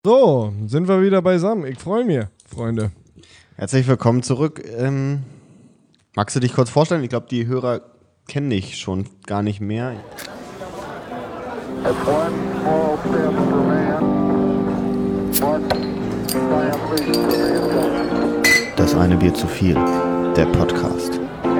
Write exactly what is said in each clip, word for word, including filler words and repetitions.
So, sind wir wieder beisammen. Ich freue mich, Freunde. Herzlich willkommen zurück. Ähm, magst du dich kurz vorstellen? Ich glaube, die Hörer kennen dich schon gar nicht mehr. Das eine Bier zu viel, der Podcast.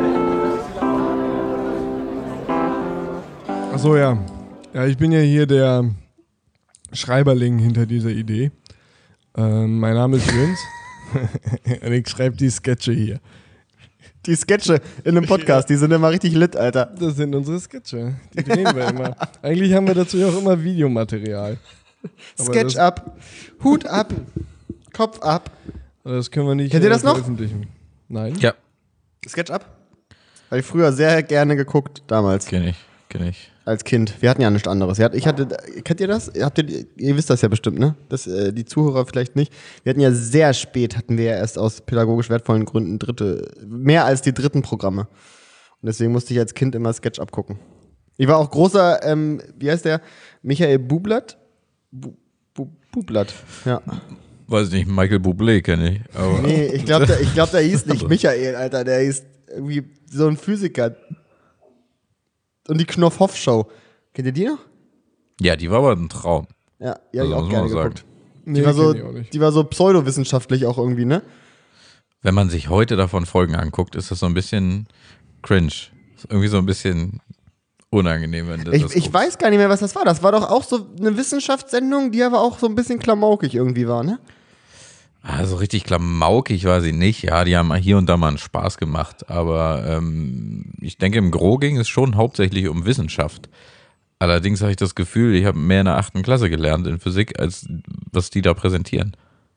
Achso, ja. Ja, ich bin ja hier der Schreiberling hinter dieser Idee. Ähm, mein Name ist Jöns und ich schreibe die Sketche hier. Die Sketche in einem Podcast, die sind immer richtig lit, Alter. Das sind unsere Sketche. Die drehen wir immer. Eigentlich haben wir dazu ja auch immer Videomaterial. Aber Sketch das, ab, Hut ab, Kopf ab. Das können wir nicht Kennt ihr das noch? veröffentlichen. Nein? Ja. Sketch ab? Habe ich früher sehr gerne geguckt, damals. Kenn ich, kenn ich. Als Kind. Wir hatten ja nichts anderes. Ich hatte, kennt ihr das? Habt ihr, ihr wisst das ja bestimmt, ne? Das, äh, die Zuhörer vielleicht nicht. Wir hatten ja sehr spät, hatten wir ja erst aus pädagogisch wertvollen Gründen dritte, mehr als die dritten Programme. Und deswegen musste ich als Kind immer Sketch abgucken. Ich war auch großer, ähm, wie heißt der? Michael Bublatt? Bu, Bu, Bublatt, ja. Weiß nicht, Michael Bublé kenne ich. Aber Nee, ich glaube, der, ich glaub, der hieß nicht Michael, Alter. Der hieß irgendwie so ein Physiker. Und die Knopf-Hoff-Show. Kennt ihr die noch? Ja, die war aber ein Traum. Ja, die habe ich Also auch muss gerne man sagen. geguckt. Nee, Die war, so, kenn ich auch nicht. die war so pseudowissenschaftlich auch irgendwie, ne? Wenn man sich heute davon Folgen anguckt, ist das so ein bisschen cringe. Ist irgendwie so ein bisschen unangenehm, wenn du Ich, das ich guckst. weiß gar nicht mehr, was das war. Das war doch auch so eine Wissenschaftssendung, die aber auch so ein bisschen klamaukig irgendwie war, ne? Also richtig klamaukig war sie nicht. Ja, die haben hier und da mal einen Spaß gemacht. Aber ähm, ich denke, im Gros ging es schon hauptsächlich um Wissenschaft. Allerdings habe ich das Gefühl, ich habe mehr in der achten Klasse gelernt in Physik, als was die da präsentieren.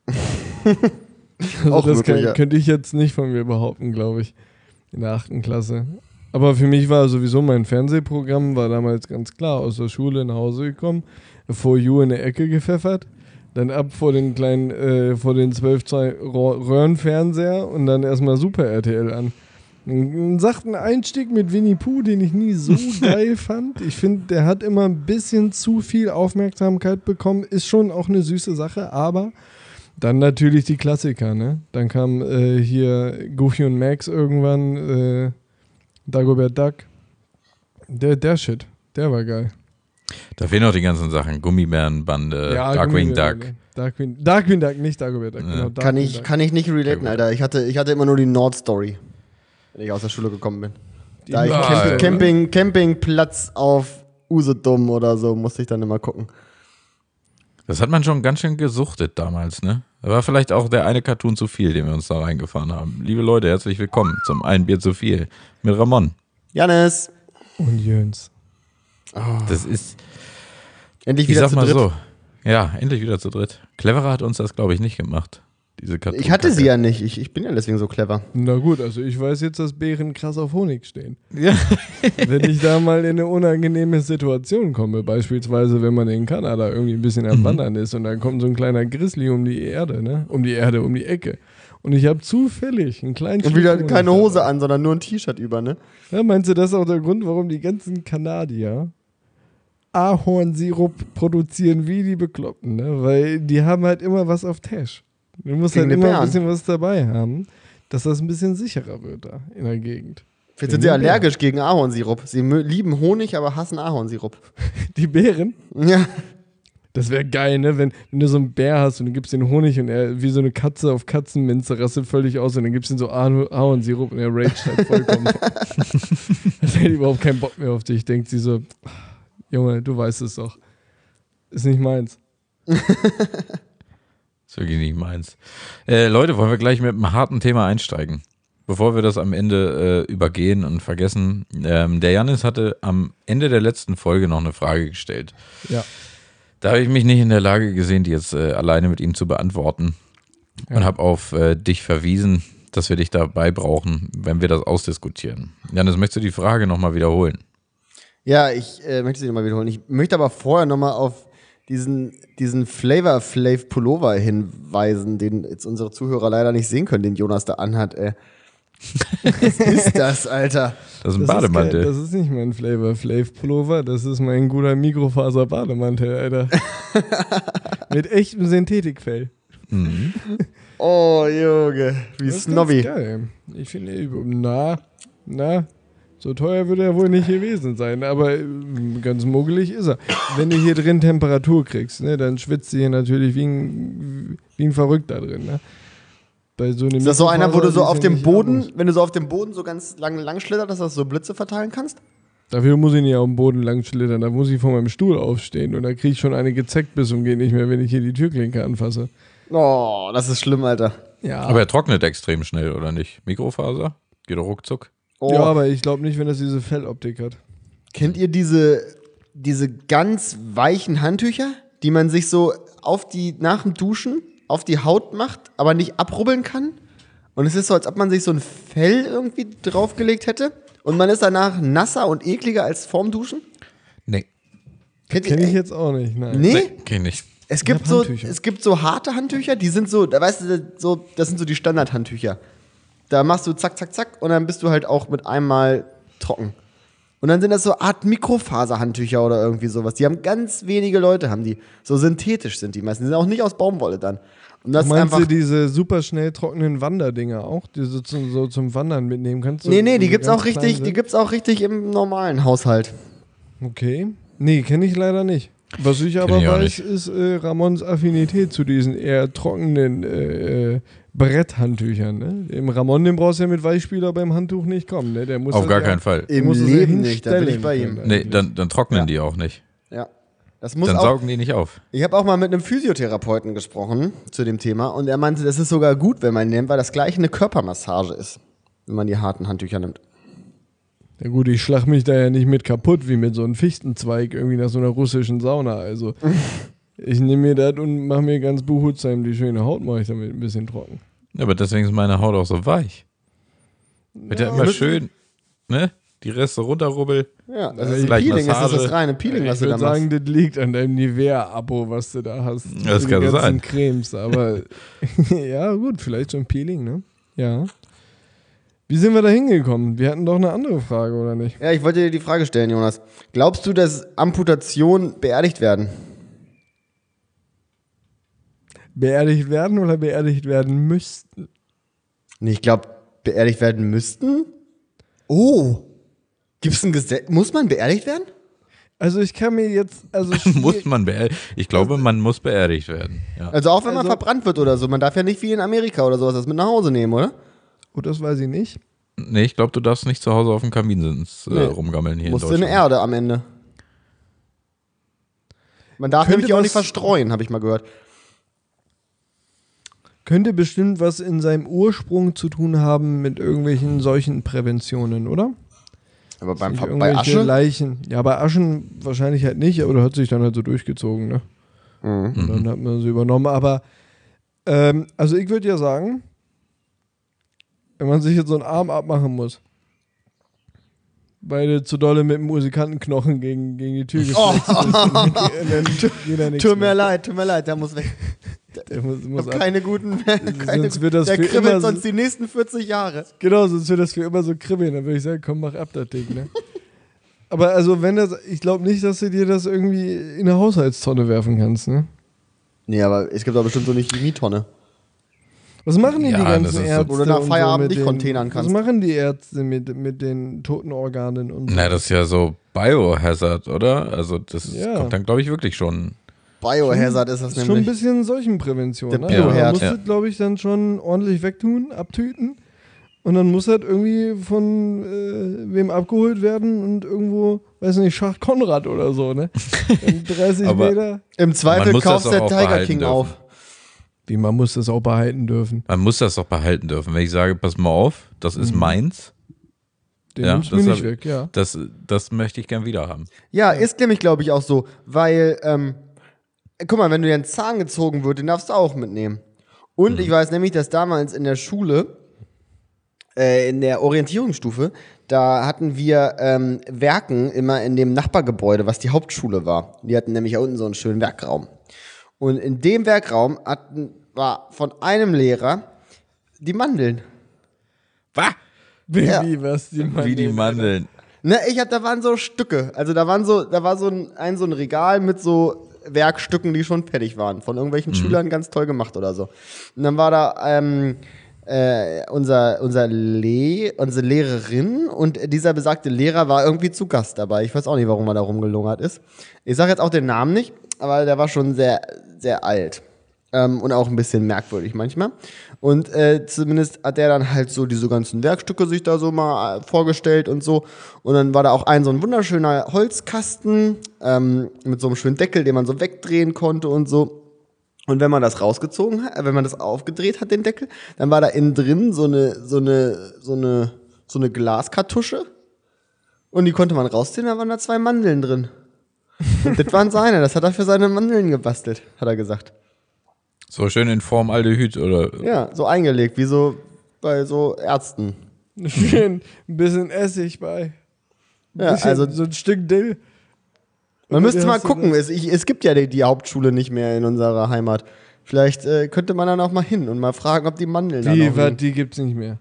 Also Auch das möglich, kann, ja. könnte ich jetzt nicht von mir behaupten, glaube ich, in der achten Klasse. Aber für mich war sowieso mein Fernsehprogramm, war damals ganz klar, aus der Schule nach Hause gekommen, For You in der Ecke gepfeffert, dann ab vor den kleinen, äh, vor den zwölf Röhrenfernseher und dann erstmal Super R T L an. Einen sachten Einstieg mit Winnie Pooh, den ich nie so geil fand. Ich finde, der hat immer ein bisschen zu viel Aufmerksamkeit bekommen. Ist schon auch eine süße Sache, aber dann natürlich die Klassiker, ne? Dann kam äh, hier Goofy und Max irgendwann, äh, Dagobert Duck. Der, der Shit, der war geil. Da fehlen noch die ganzen Sachen. Gummibärenbande, Darkwing Duck. Darkwing, Darkwing Duck, nicht Dagobert Duck. Ja. Genau, Kann Darkwing ich, Duck. kann ich nicht relaten, gut. Alter. Ich hatte, ich hatte immer nur die Nord-Story, wenn ich aus der Schule gekommen bin. Die Da ich Nord- Camp oder? Camping, Campingplatz auf Usedom oder so, musste ich dann immer gucken. Das hat man schon ganz schön gesuchtet damals, ne? Da war vielleicht auch der eine Cartoon zu viel, den wir uns da reingefahren haben. Liebe Leute, herzlich willkommen zum Ein Bier zu viel mit Ramon. Janis, Und Jöns. Das ist, endlich ich wieder sag zu mal dritt. so, ja, endlich wieder zu dritt. Cleverer hat uns das, glaube ich, nicht gemacht, diese Cartoon. Ich hatte sie ja nicht. Ich, ich bin ja deswegen so clever. Na gut, also ich weiß jetzt, dass Bären krass auf Honig stehen. Ja. Wenn ich da mal in eine unangenehme Situation komme, beispielsweise wenn man in Kanada irgendwie ein bisschen am Wandern ist und dann kommt so ein kleiner Grizzly um die Erde, ne? Um die Erde, um die Ecke. Und ich habe zufällig einen kleinen Und wieder Stück keine Honig Hose dabei. an, sondern nur ein T-Shirt über, ne? Ja, meinst du, das ist auch der Grund, warum die ganzen Kanadier Ahornsirup produzieren wie die Bekloppten, ne? Weil die haben halt immer was auf Tash. Du musst Gegen halt die immer ein Bären. bisschen was dabei haben, dass das ein bisschen sicherer wird da in der Gegend. Jetzt sind sie allergisch gegen Ahornsirup. Sie mö- lieben Honig, aber hassen Ahornsirup. Die Bären? Ja. Das wäre geil, ne? Wenn, wenn du so einen Bär hast und du gibst den Honig und er wie so eine Katze auf Katzenminze rastet völlig aus und dann gibst du ihm so Ah- Ahornsirup und er raged halt vollkommen. Dann hat überhaupt keinen Bock mehr auf dich. Denkt sie so, Junge, du weißt es doch. Ist nicht meins. Ist wirklich nicht meins. Äh, Leute, wollen wir gleich mit einem harten Thema einsteigen? Bevor wir das am Ende äh, übergehen und vergessen. Ähm, der Janis hatte am Ende der letzten Folge noch eine Frage gestellt. Ja. Da habe ich mich nicht in der Lage gesehen, die jetzt äh, alleine mit ihm zu beantworten. Ja. Und habe auf äh, dich verwiesen, dass wir dich dabei brauchen, wenn wir das ausdiskutieren. Janis, möchtest du die Frage nochmal wiederholen? Ja, ich äh, möchte sie nochmal wiederholen. Ich möchte aber vorher nochmal auf diesen, diesen Flavor Flav Pullover hinweisen, den jetzt unsere Zuhörer leider nicht sehen können, den Jonas da anhat. Äh. Was ist das, Alter? Das ist ein Das Bademantel. Ist geil. Das ist nicht mein Flavor Flav Pullover, das ist mein guter Mikrofaser Bademantel, Alter. Mit echtem Synthetikfell. Mhm. Oh, Junge, wie Das ist snobby. ganz geil. Ich finde, na, na, so teuer wird er wohl nicht gewesen sein, aber äh, ganz muggelig ist er. Wenn du hier drin Temperatur kriegst, ne, dann schwitzt du hier natürlich wie ein, wie ein Verrückter drin, ne? Bei so einem Ist das so einer, wo du so Mikrofaser, auf die ist ja dem nicht Boden, anders. wenn du so auf dem Boden so ganz lang, lang schlittert, dass du so Blitze verteilen kannst? Dafür muss ich nicht auf dem Boden lang schlittern, da muss ich von meinem Stuhl aufstehen und da kriege ich schon eine gezeckt bis und geht nicht mehr, wenn ich hier die Türklinke anfasse. Oh, das ist schlimm, Alter. Ja, Aber er trocknet extrem schnell, oder nicht? Mikrofaser? Geht doch ruckzuck. Oh. ja aber ich glaube nicht, wenn das diese Felloptik hat. Kennt ihr diese, diese ganz weichen Handtücher, die man sich so auf die, nach dem Duschen auf die Haut macht, aber nicht abrubbeln kann? Und es ist so, als ob man sich so ein Fell irgendwie draufgelegt hätte und man ist danach nasser und ekliger als vorm Duschen? Nee. Kennt Kenne ihr? ich jetzt auch nicht, nein. Nee? Nee, kenn ich. Es gibt hab so, Handtücher. es gibt so harte Handtücher, die sind so, da weißt du, so, das sind so die Standardhandtücher. Da machst du zack, zack, zack und dann bist du halt auch mit einmal trocken. Und dann sind das so Art Mikrofaserhandtücher oder irgendwie sowas. Die haben ganz wenige Leute, haben die. So synthetisch sind die meisten. Die sind auch nicht aus Baumwolle dann. Und das ist Meinst einfach. du diese super schnell trockenen Wanderdinger auch, die du zum, so zum Wandern mitnehmen kannst? So, Nee, nee, die so gibt's ganz auch richtig, klein die sind? gibt's auch richtig im normalen Haushalt. Okay. Nee, kenne ich leider nicht. Was ich aber ich auch weiß, nicht. ist äh, Ramons Affinität zu diesen eher trockenen äh, äh, Bretthandtüchern. Ne? Im Ramon, den brauchst du ja mit Weichspüler beim Handtuch nicht kommen. Ne? Der muss Auf das gar ja, keinen Fall. Im muss es ja Leben nicht, da bin ich hinstellen bei können. ihm. Nee, dann, dann trocknen Ja. die auch nicht. Ja. Das muss Dann auch. saugen die nicht auf. Ich habe auch mal mit einem Physiotherapeuten gesprochen zu dem Thema und er meinte, das ist sogar gut, wenn man nimmt, weil das gleiche eine Körpermassage ist, wenn man die harten Handtücher nimmt. Ja gut, ich schlag mich da ja nicht mit kaputt, wie mit so einem Fichtenzweig irgendwie nach so einer russischen Sauna. Also ich nehme mir das und mache mir ganz behutsam die schöne Haut, mache ich damit ein bisschen trocken. Ja, aber deswegen ist meine Haut auch so weich. Wird ja, immer schön, ne? Die Reste runterrubbel. Ja, das Ja, ist ein vielleicht Peeling, das ist Massage. das reine Peeling, was Ich du da würde machst. sagen, das liegt an deinem Nivea-Abo, was du da hast. Das Für kann die ganzen sein. Cremes, aber ja gut, vielleicht so ein Peeling, ne? Ja. Wie sind wir da hingekommen? Wir hatten doch eine andere Frage, oder nicht? Ja, ich wollte dir die Frage stellen, Jonas. Glaubst du, dass Amputationen beerdigt werden? Beerdigt werden oder beerdigt werden müssten? Nee, ich glaube, beerdigt werden müssten. Oh. Gibt's ein Gesetz? Muss man beerdigt werden? Also ich kann mir jetzt, also Muss man beerdigt. Ich glaube, man muss beerdigt werden. Ja. Also auch wenn man Also- verbrannt wird oder so. Man darf ja nicht wie in Amerika oder sowas das mit nach Hause nehmen, oder? Oh, das weiß ich nicht. Nee, ich glaube, du darfst nicht zu Hause auf dem Kaminsitz äh, Nee. rumgammeln hier Musst in du in Deutschland. eine Erde am Ende. Man darf Könnte nämlich auch was- nicht verstreuen, habe ich mal gehört. Könnte bestimmt was in seinem Ursprung zu tun haben mit irgendwelchen solchen Präventionen, oder? Aber beim Nicht Ver- bei irgendwelche Asche? Leichen. Ja, bei Aschen wahrscheinlich halt nicht, aber da hat sich dann halt so durchgezogen, ne? Mhm. Und dann hat man sie übernommen. Aber, ähm, also ich würde ja sagen, wenn man sich jetzt so einen Arm abmachen muss, weil du zu dolle mit dem Musikantenknochen gegen, gegen die Tür geflext bist, und dann geht da nichts Tut mir mehr. leid, tut mir leid, der muss weg. Der muss, Ich muss hab ab. keine guten. Keine, Sonst wird das der für kribbelt immer so- sonst die nächsten vierzig Jahre. Genau, sonst wird das für immer so kribbeln. Dann würde ich sagen, komm, mach ab das Ding, ne? Aber also, wenn das, ich glaube nicht, dass du dir das irgendwie in eine Haushaltstonne werfen kannst, ne? Nee, aber es gibt doch bestimmt so eine Chemietonne. Was machen die, Ja, die das ganzen ist so- Ärzte? Wo du nach und Feierabend mit nicht den- containern kannst. Was machen die Ärzte mit, mit den toten Organen und so? Na, das ist ja so Biohazard, oder? Also das Ja. kommt dann, glaube ich, wirklich schon. Biohazard ist das Das ist schon ein nämlich. bisschen Seuchenprävention. Der Ne? Bioherd. Man muss Ja. das, glaube ich, dann schon ordentlich wegtun, abtüten. Und dann muss das irgendwie von äh, wem abgeholt werden und irgendwo, weiß nicht, Schacht Konrad oder so, ne? In dreißig Aber- Meter. Im Man Zweifel muss das kaufst auch der auch Tiger behalten King dürfen. auf. Wie, man muss das auch behalten dürfen. Man muss das doch behalten dürfen. Wenn ich sage, pass mal auf, das ist meins, Den Ja, nimmst du das mir nicht hab- weg, ja. das, das möchte ich gern wieder haben. Ja, ist nämlich, glaube ich, auch so. Weil, ähm, guck mal, wenn dir ein Zahn gezogen wird, den darfst du auch mitnehmen. Und ich weiß nämlich, dass damals in der Schule, äh, in der Orientierungsstufe, da hatten wir ähm, Werken immer in dem Nachbargebäude, was die Hauptschule war. Die hatten nämlich da unten so einen schönen Werkraum. Und in dem Werkraum hatten, war von einem Lehrer die Mandeln. Was? Wie, Ja. wie, was? Die Mandeln, Wie die Mandeln. Ne, ich hab, da waren so Stücke. Also da waren so, da war so ein, ein so ein Regal mit so Werkstücken, die schon fertig waren. Von irgendwelchen Schülern ganz toll gemacht oder so. Und dann war da ähm, äh, unser, unser Le unsere Lehrerin und dieser besagte Lehrer war irgendwie zu Gast dabei. Ich weiß auch nicht, warum er da rumgelungert ist. Ich sage jetzt auch den Namen nicht, aber der war schon sehr, sehr alt. Ähm, und auch ein bisschen merkwürdig manchmal. Und äh, zumindest hat der dann halt so diese ganzen Werkstücke sich da so mal äh, vorgestellt und so. Und dann war da auch ein so ein wunderschöner Holzkasten ähm, mit so einem schönen Deckel, den man so wegdrehen konnte und so. Und wenn man das rausgezogen hat, äh, wenn man das aufgedreht hat, den Deckel, dann war da innen drin so eine, so eine, so eine, so eine Glaskartusche. Und die konnte man rausziehen, da waren da zwei Mandeln drin. Und das waren seine, das hat er für seine Mandeln gebastelt, hat er gesagt. So schön in Form Aldehyd, oder? Ja, so eingelegt, wie so bei so Ärzten. Schön, ein bisschen Essig bei. Ein Ja, bisschen, also so ein Stück Dill. man Und müsste wie mal hast du gucken, das? es, ich, es gibt ja die, die Hauptschule nicht mehr in unserer Heimat. Vielleicht äh, könnte man dann auch mal hin und mal fragen, ob die Mandeln da Die, noch wa- liegen. die gibt's nicht mehr.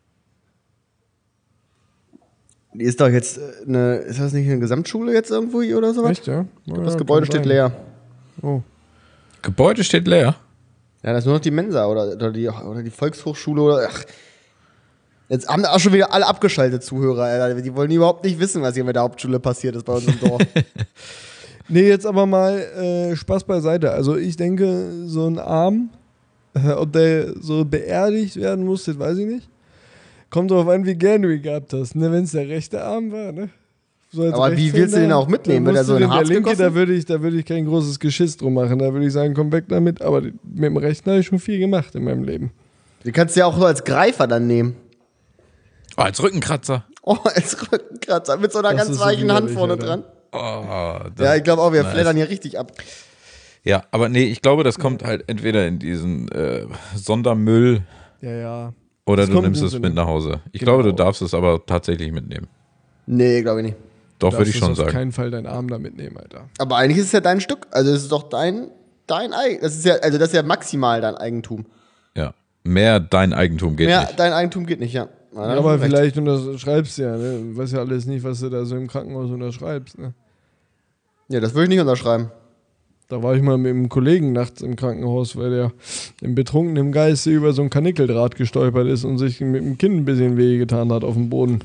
Die ist doch jetzt äh, eine, ist das nicht eine Gesamtschule jetzt irgendwo hier oder sowas? Echt, ja? Ja, Das ja, Gebäude kann steht sein. leer. Oh. Gebäude steht leer. Ja, das ist nur noch die Mensa oder, oder, die, oder die Volkshochschule oder. Ach. Jetzt haben auch schon wieder alle abgeschaltet, Zuhörer. Alter. Die wollen überhaupt nicht wissen, was hier mit der Hauptschule passiert ist bei uns im Dorf. Nee, jetzt aber mal äh, Spaß beiseite. Also ich denke, so ein Arm, äh, ob der so beerdigt werden muss, das weiß ich nicht. Kommt darauf an, wie gern du ihn gehabt hast. Ne? Wenn es der rechte Arm war, ne? So als Aber wie Rechtshänder, willst du den auch mitnehmen? dann Wird er musst so du in den- Harz der linke, gegossen? da würde ich, da würde ich kein großes Geschiss drum machen. Da würde ich sagen, komm weg damit. Aber mit dem rechten habe ich schon viel gemacht in meinem Leben. Die kannst du ja auch so als Greifer dann nehmen. Oh, als Rückenkratzer. Oh, als Rückenkratzer mit so einer Das ganz ist so weichen Hand widerlich, vorne Alter. dran. Oh, das, Ja, ich glaube auch, wir nice. flattern hier richtig ab. Ja, aber nee, ich glaube, das kommt halt entweder in diesen äh, Sondermüll Ja, ja. oder Das du kommt nimmst in es so mit eine- nach Hause. Ich Genau. glaube, du darfst es aber tatsächlich mitnehmen. Nee, glaube ich nicht. Doch, Du würde ich darfst schon auf sagen. keinen Fall deinen Arm da mitnehmen, Alter. Aber eigentlich ist es ja dein Stück. Also es ist doch dein, dein Eigen. Das ist ja, also das ist ja maximal dein Eigentum. Ja. Mehr dein Eigentum geht Ja, nicht. dein Eigentum geht nicht, ja. Ja, da Ja, hast aber du recht. vielleicht unterschreibst du ja, ne? Du weißt ja alles nicht, was du da so im Krankenhaus unterschreibst, ne? Ja, das würde ich nicht unterschreiben. Da war ich mal mit einem Kollegen nachts im Krankenhaus, weil der im betrunkenen Geiste über so ein Kanickeldraht gestolpert ist und sich mit dem Kinn ein bisschen wehgetan hat auf dem Boden.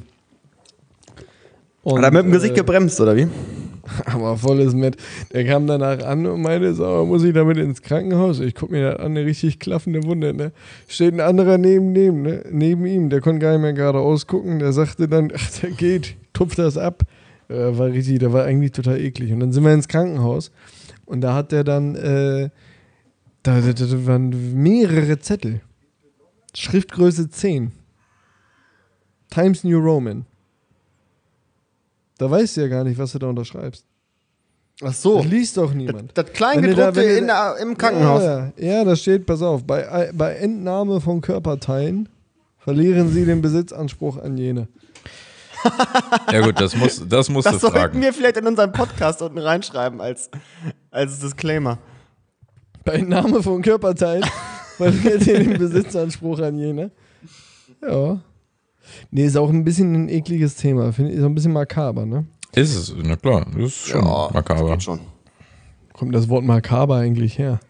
Und, Hat er mit dem Gesicht äh, gebremst, oder wie? aber volles Met. Der kam danach an und meinte, so, muss ich damit ins Krankenhaus? Ich guck mir das an, eine richtig klaffende Wunde, ne? Steht ein anderer neben dem, ne? Neben ihm, der konnte gar nicht mehr geradeaus gucken. Der sagte dann, ach, der geht, tupft das ab. Äh, war richtig, der war eigentlich total eklig. Und dann sind wir ins Krankenhaus und da hat der dann, äh, da, da, da waren mehrere Zettel. Schriftgröße zehn. Times New Roman. Da weißt du ja gar nicht, was du da unterschreibst. Ach so. Das liest doch Das, niemand. das Wenn du Kleingedruckte da- wenn du in da- der, im Krankenhaus. Ja, ja, da steht, pass auf, bei, bei Entnahme von Körperteilen verlieren sie den Besitzanspruch an jene. Ja gut, das, muss, das musst Das du sollten fragen. wir vielleicht in unseren Podcast unten reinschreiben als, als Disclaimer. Bei Entnahme von Körperteilen verliert ihr den Besitzanspruch an jene. Ja. Nee, ist auch ein bisschen ein ekliges Thema. Finde ich, ist auch ein bisschen makaber, ne? Ist es, na klar, das ist schon Das makaber. geht schon. Kommt das Wort makaber eigentlich her?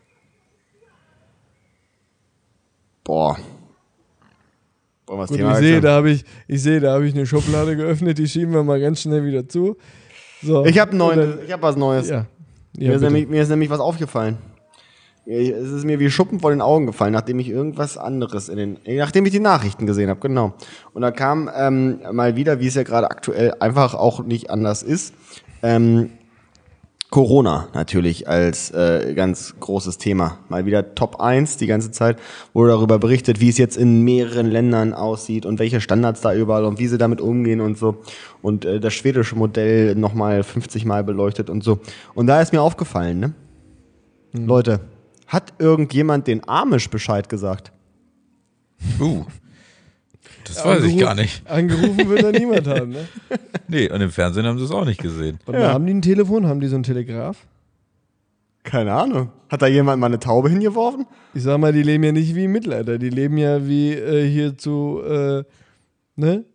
Boah. Wollen wir das Gut, Thema ich sehe, wechseln? da habe ich, ich sehe, da habe ich eine Schublade geöffnet, die schieben wir mal ganz schnell wieder zu. So. Ich habe Oder- ich hab was Neues. Ja. mir, ja ist bitte. nämlich, mir ist nämlich was aufgefallen. Ich- Es ist mir wie Schuppen vor den Augen gefallen, nachdem ich irgendwas anderes in den, nachdem ich die Nachrichten gesehen habe, genau. Und da kam ähm, mal wieder, wie es ja gerade aktuell einfach auch nicht anders ist, ähm, Corona natürlich als äh, ganz großes Thema. Mal wieder Top eins die ganze Zeit, wurde darüber berichtet, wie es jetzt in mehreren Ländern aussieht und welche Standards da überall und wie sie damit umgehen und so. Und äh, das schwedische Modell nochmal fünfzig Mal beleuchtet und so. Und da ist mir aufgefallen, ne? Hm. Leute, hat irgendjemand den Amish Bescheid gesagt? Uh, das weiß ich gar nicht. Angerufen wird da niemand haben, ne? Nee, und im Fernsehen haben sie es auch nicht gesehen. Warte mal, haben die ein Telefon? Haben die so ein Telegraph? Keine Ahnung. Hat da jemand mal eine Taube hingeworfen? Ich sag mal, die leben ja nicht wie im Mittelalter. Die leben ja wie äh, hier zu, äh, ne?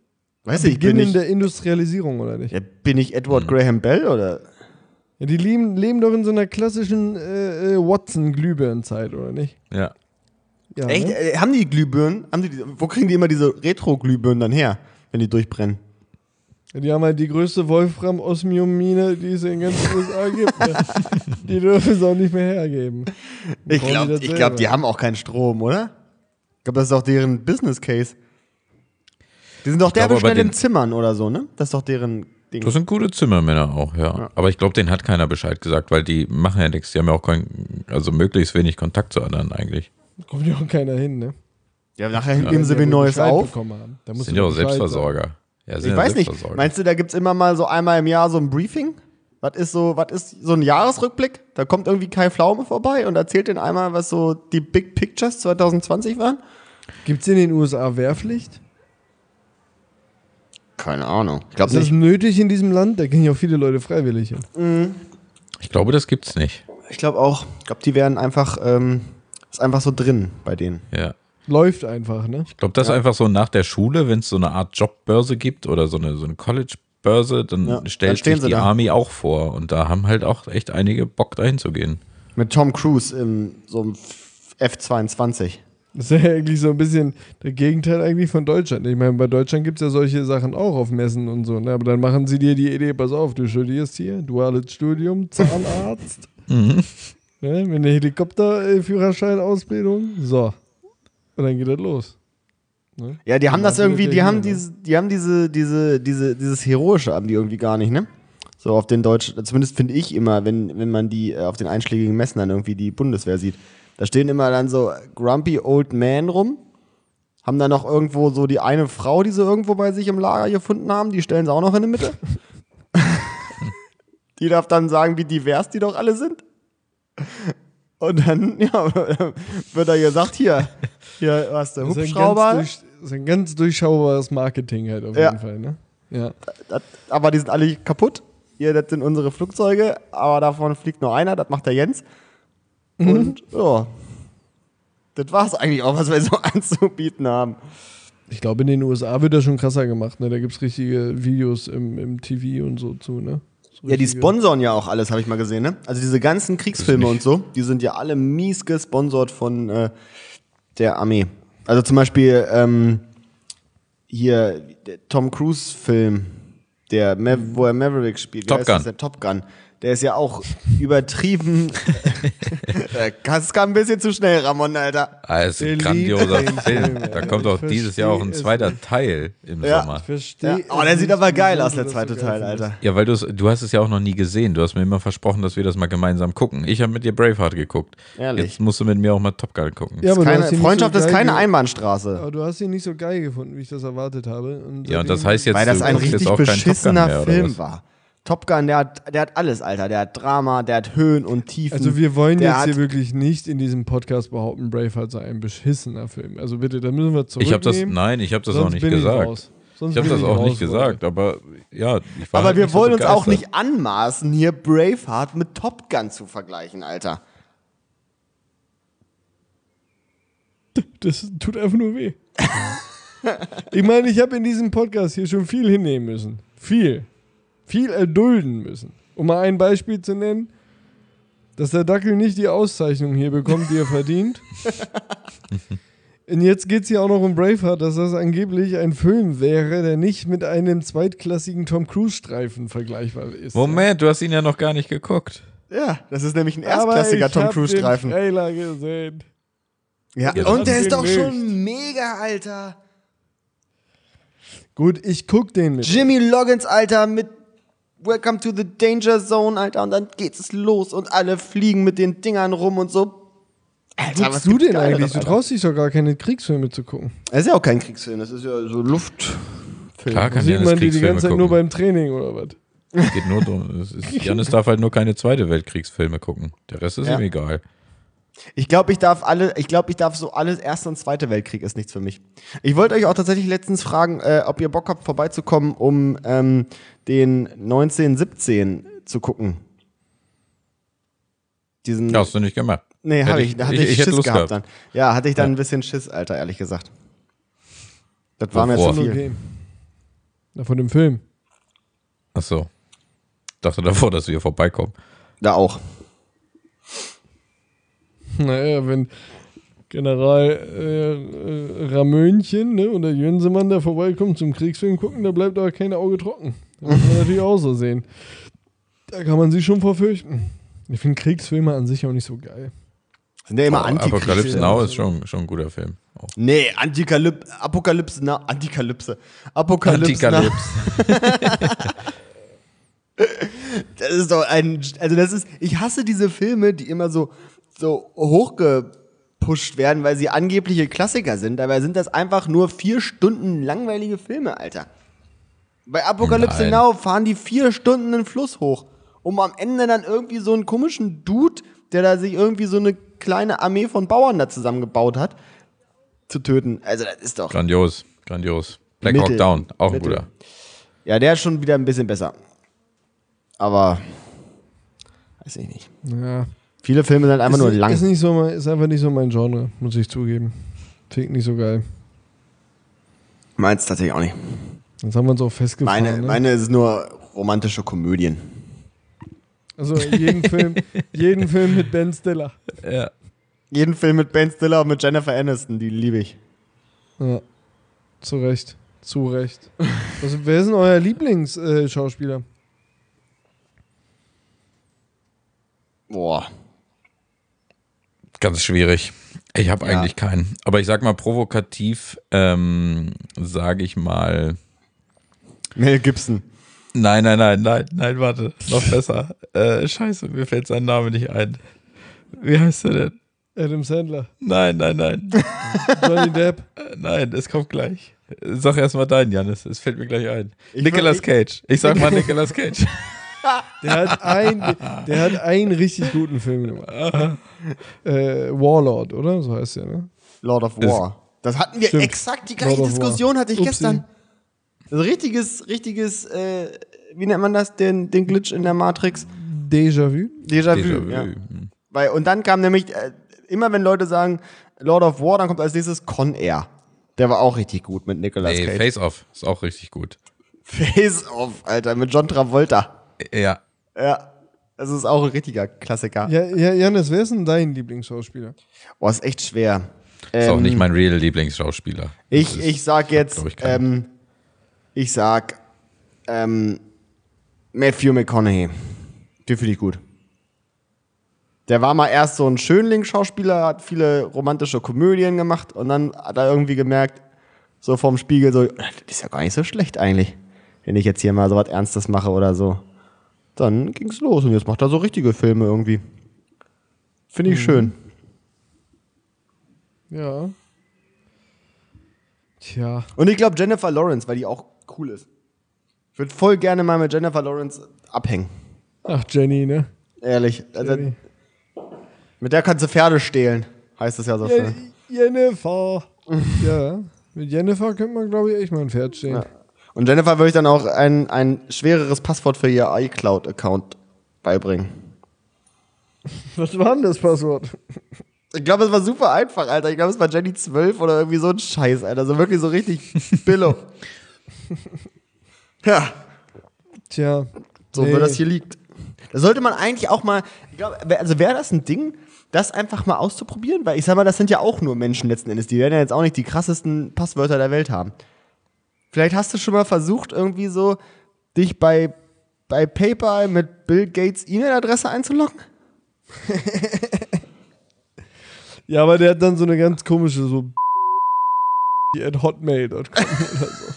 Weiß ich, bin Beginn ich, der Industrialisierung, oder nicht? ja, bin ich Edward Graham Bell oder? Ja, die leben, leben doch in so einer klassischen äh, äh, Watson-Glühbirnenzeit, oder nicht? Ja. Ja, Echt? ne? Äh, haben die Glühbirnen? Haben die, wo kriegen die immer diese Retro-Glühbirnen dann her, wenn die durchbrennen? Ja, die haben halt die größte Wolfram-Osmium-Mine, die es in ganz U S A gibt. Ne? Die dürfen es auch nicht mehr hergeben. Ich Brauchen glaube, das ich selber. glaub, die haben auch keinen Strom, oder? Ich glaube, das ist auch deren Business Case. Die sind doch glaube, derbe aber schnell in den- Zimmern oder so, ne? Das ist doch deren Ding. Das sind gute Zimmermänner auch, ja. Ja. Aber ich glaube, denen hat keiner Bescheid gesagt, weil die machen ja nichts. Die haben ja auch kein, also möglichst wenig Kontakt zu anderen eigentlich. Da kommt ja auch keiner hin, ne? Ja, nachher Wenn geben sie die wie wohl Neues Bescheid auf. bekommen haben. Da musst Sind du ja auch Bescheid Selbstversorger. Ja, sind Ich ja weiß nicht. Selbstversorger. Meinst du, da gibt's immer mal so einmal im Jahr so ein Briefing? Was ist so, was ist so ein Jahresrückblick? Da kommt irgendwie Kai Pflaume vorbei und erzählt den einmal, was so die Big Pictures zwanzig zwanzig waren? sagen. Gibt's in den U S A Wehrpflicht? Keine Ahnung. Ich glaube Ist das nicht. nötig in diesem Land? Da gehen ja auch viele Leute freiwillig hin. Ich glaube, das gibt's nicht. Ich glaube auch. Ich glaube, die werden einfach, ähm, ist einfach so drin bei denen. Ja. Läuft einfach, ne? Ich glaube, das Ja. ist einfach so nach der Schule, wenn es so eine Art Jobbörse gibt oder so eine, so eine College-Börse, dann Ja, dann stellt stehen sich sie die da. Army auch vor. Und da haben halt auch echt einige Bock, dahin zu gehen. Mit Tom Cruise im so einem F zweiundzwanzig. Das ist ja eigentlich so ein bisschen der Gegenteil eigentlich von Deutschland. Ich meine, bei Deutschland gibt es ja solche Sachen auch auf Messen und so. Ne? Aber dann machen sie dir die Idee, pass auf, du studierst hier, duales Studium, Zahnarzt, Mhm. ne? mit einer Helikopterführerschein-Ausbildung, so. Und dann geht das los. Ne? Ja, die haben das Ja, irgendwie, der die haben hier, ne? diese, die haben diese, diese, diese, dieses Heroische haben die irgendwie gar nicht, ne? So auf den Deutschen, zumindest finde ich immer, wenn, wenn man die äh, auf den einschlägigen Messen dann irgendwie die Bundeswehr sieht. Da stehen immer dann so grumpy old men rum, haben dann noch irgendwo so die eine Frau, die sie irgendwo bei sich im Lager gefunden haben, die stellen sie auch noch in die Mitte. Die darf dann sagen, wie divers die doch alle sind. Und dann, ja, wird da gesagt, hier, hier hast du Das ist, ein ganz Hubschrauber. durch, das ist ein ganz durchschaubares Marketing halt auf Ja. jeden Fall. Ne? Ja. Das, aber die sind alle kaputt. Hier, das sind unsere Flugzeuge, aber davon fliegt nur einer, das macht der Jens. Und ja, das war's eigentlich auch, was wir so anzubieten haben. Ich glaube, in den U S A wird das schon krasser gemacht. Ne? Da gibt es richtige Videos im, im T V und so zu. Ne? So Ja, die richtige- sponsoren ja auch alles, habe ich mal gesehen, ne? Also diese ganzen Kriegsfilme Das und so, die sind ja alle mies gesponsert von äh, der Armee. Also zum Beispiel ähm, hier der Tom Cruise-Film, der Mav wo er Maverick spielt. Wie Top heißt das? Gun. Der Top Gun. Der ist ja auch übertrieben. Das kam ein bisschen zu schnell, Ramon, Alter. Ah, es ist ein Der grandioser liebt den Film. Film, Da ey. kommt auch Ich dieses Jahr auch ein verstehe zweiter es Teil im Ja. Sommer. Ich verstehe. Ja, oh, der es sieht nicht, aber geil wieso aus, du der das zweite so geil Teil, findest. Alter. Ja, weil du's, du hast es ja auch noch nie gesehen. Du hast mir immer versprochen, dass wir das mal gemeinsam gucken. Ich habe mit dir Braveheart geguckt. Ehrlich. Jetzt musst du mit mir auch mal Top Gun gucken. Ja, aber du Keine, hast ihn nicht Freundschaft so ist geil keine ge- Einbahnstraße. Aber du hast ihn nicht so geil gefunden, wie ich das erwartet habe. Und Ja, und das seitdem- heißt jetzt, Weil das du ein guckst jetzt richtig auch keinen Top Gun beschissener mehr, oder Film was? war. Top Gun, der hat, der hat alles, Alter. Der hat Drama, der hat Höhen und Tiefen. Also wir wollen der jetzt hat, hier wirklich nicht in diesem Podcast behaupten, Braveheart sei ein beschissener Film. Also bitte, da müssen wir zurücknehmen. Ich habe das, nein, ich habe das auch sonst nicht bin ich gesagt. raus. Sonst Ich habe bin das auch raus, nicht gesagt, aber ja, ich war aber halt wir nicht so wollen uns auch begeistert. nicht anmaßen, hier Braveheart mit Top Gun zu vergleichen, Alter. Das tut einfach nur weh. Ich meine, ich habe in diesem Podcast hier schon viel hinnehmen müssen. Viel. Viel erdulden müssen. Um mal ein Beispiel zu nennen, dass der Dackel nicht die Auszeichnung hier bekommt, die er verdient. Und jetzt geht es hier auch noch um Braveheart, dass das angeblich ein Film wäre, der nicht mit einem zweitklassigen Tom Cruise-Streifen vergleichbar ist. Moment, du hast ihn ja noch gar nicht geguckt. Ja, das ist nämlich ein Aber erstklassiger ich Tom hab Cruise-Streifen. den Trailer gesehen. Ja, Ja, und das der hat ist doch genügt. schon mega, Alter. Gut, ich guck den mit. Jimmy Loggins, Alter, mit Welcome to the Danger Zone, Alter. Und dann geht es los und alle fliegen mit den Dingern rum und so. Alter, Guckst du gibt's den Geileres, eigentlich? Du Alter? traust dich doch gar keine Kriegsfilme zu gucken. Das ist ja auch kein Kriegsfilm, das ist ja so Luftfilm. Klar kann Sieht Janis man die die Kriegsfilme ganze Zeit gucken. nur beim Training oder was? Es geht nur drum. Es ist, Janis darf halt nur keine Zweite Weltkriegsfilme gucken. Der Rest ist Ja. ihm egal. Ich glaube, ich darf alle, ich glaube, ich darf so alles, Erster und Zweiter Weltkrieg ist nichts für mich. Ich wollte euch auch tatsächlich letztens fragen, äh, ob ihr Bock habt, vorbeizukommen, um ähm, den neunzehnhundertsiebzehn zu gucken. Diesen. Ja, hast du nicht gemacht. Nee, Hätte habe ich- ich, da hatte ich- ich, ich hätte Schiss Lust gehabt gehabt. dann. Ja, hatte ich dann Ja. ein bisschen Schiss, Alter, ehrlich gesagt. Das war mir Wovor? zu viel. Okay. Na, von dem Film. Ach so. Dachte davor, dass wir vorbeikommen. Da auch. Naja, wenn General äh, äh, Ramönchen, ne, oder Jönsemann da vorbeikommt zum Kriegsfilm gucken, da bleibt aber kein Auge trocken. Das muss man natürlich auch so sehen. Da kann man sich schon verfürchten. Ich finde Kriegsfilme an sich auch nicht so geil. Sind ja immer Oh, Antikriegsfilme. Apocalypse Now ist schon, schon ein guter Film. Auch. Nee, Antikalyp Apokalypse Now. Antikalypse. Apokalypse Now. Antikalypse. Das ist doch ein, also das ist, ich hasse diese Filme, die immer so, so hochgepusht werden, weil sie angebliche Klassiker sind. Dabei sind das einfach nur vier Stunden langweilige Filme, Alter. Bei Apokalypse Nein. Now fahren die vier Stunden den Fluss hoch, um am Ende dann irgendwie so einen komischen Dude, der da sich irgendwie so eine kleine Armee von Bauern da zusammengebaut hat, zu töten. Also das ist doch... Grandios, grandios. Black Mittel. Hawk Down, auch ein Mittel. guter. Ja, der ist schon wieder ein bisschen besser. Aber... Weiß ich nicht. Ja. Viele Filme sind einfach ist, nur lang. Ist, nicht so mein, ist einfach nicht so mein Genre, muss ich zugeben. Finde ich nicht so geil. Meins tatsächlich auch nicht. Jetzt haben wir uns auch festgefahren. Meine, ne? meine ist nur romantische Komödien. Also jeden Film, jeden Film mit Ben Stiller. Ja. Jeden Film mit Ben Stiller und mit Jennifer Aniston, die liebe ich. Ja. Zu Recht. Zu Recht. Also, wer ist denn euer Lieblingsschauspieler? Boah. Ganz schwierig. Ich habe Ja. eigentlich keinen. Aber ich sag mal provokativ, ähm, sage ich mal. Mel Gibson. Nein, nein, nein, nein, nein, warte. Noch besser. Äh, scheiße, mir fällt sein Name nicht ein. Wie heißt er denn? Adam Sandler. Nein, nein, nein. Johnny Depp. Äh, Nein, es kommt gleich. Sag erst mal deinen, Janis. Es fällt mir gleich ein. Ich Nicolas würd- Cage. Ich sag mal Nicolas Cage. Der hat, ein, der hat einen richtig guten Film gemacht. äh, Warlord, oder? So heißt der, ne? Lord of War. Das hatten wir Stimmt. exakt, die gleiche Lord of Diskussion War. hatte ich Upsi. gestern. Also richtiges, richtiges, äh, wie nennt man das, den, den Glitch in der Matrix? Déjà-vu. Déjà-vu. Déjà-vu. Ja. Weil, und dann kam nämlich, äh, immer wenn Leute sagen Lord of War, dann kommt als nächstes Con Air. Der war auch richtig gut mit Nicolas Nee, Cage. Face Off ist auch richtig gut. Face Off, Alter, mit John Travolta. Ja. Ja, das ist auch ein richtiger Klassiker. Ja, ja, Janis, wer ist denn dein Lieblingsschauspieler? Boah, ist echt schwer. Ist auch Ähm, nicht mein real Lieblingsschauspieler. Ich, Das ist- ich sag jetzt, glaub ich, keiner. ähm, ich sag, ähm, Matthew McConaughey. Den finde ich gut. Der war mal erst so ein Schönling-Schauspieler, hat viele romantische Komödien gemacht und dann hat er irgendwie gemerkt, so vorm Spiegel, so, das ist ja gar nicht so schlecht eigentlich, wenn ich jetzt hier mal so was Ernstes mache oder so. Dann ging's los und jetzt macht er so richtige Filme irgendwie. Finde ich Mhm. schön. Ja. Tja. Und ich glaube Jennifer Lawrence, weil die auch cool ist. Ich würde voll gerne mal mit Jennifer Lawrence abhängen. Ach, Jenny, ne? Ehrlich. Also, Jenny. mit der kannst du Pferde stehlen, heißt es ja so Je- schön. Jennifer. Ja. Mit Jennifer könnte man, glaube ich, echt mal ein Pferd stehen. Ja. Und Jennifer würde ich dann auch ein, ein schwereres Passwort für ihr iCloud-Account beibringen. Was war denn das Passwort? Ich glaube, es war super einfach, Alter. Ich glaube, es war Jenny zwölf oder irgendwie so ein Scheiß, Alter. So wirklich so richtig Billo. Ja, Tja. so nee. wie das hier liegt. Da sollte man eigentlich auch mal, ich glaube, also wäre das ein Ding, das einfach mal auszuprobieren? Weil ich sag mal, das sind ja auch nur Menschen letzten Endes. Die werden ja jetzt auch nicht die krassesten Passwörter der Welt haben. Vielleicht hast du schon mal versucht, irgendwie so dich bei, bei PayPal mit Bill Gates E-Mail-Adresse einzuloggen? Ja, aber der hat dann so eine ganz komische, so at hotmail punkt com oder so.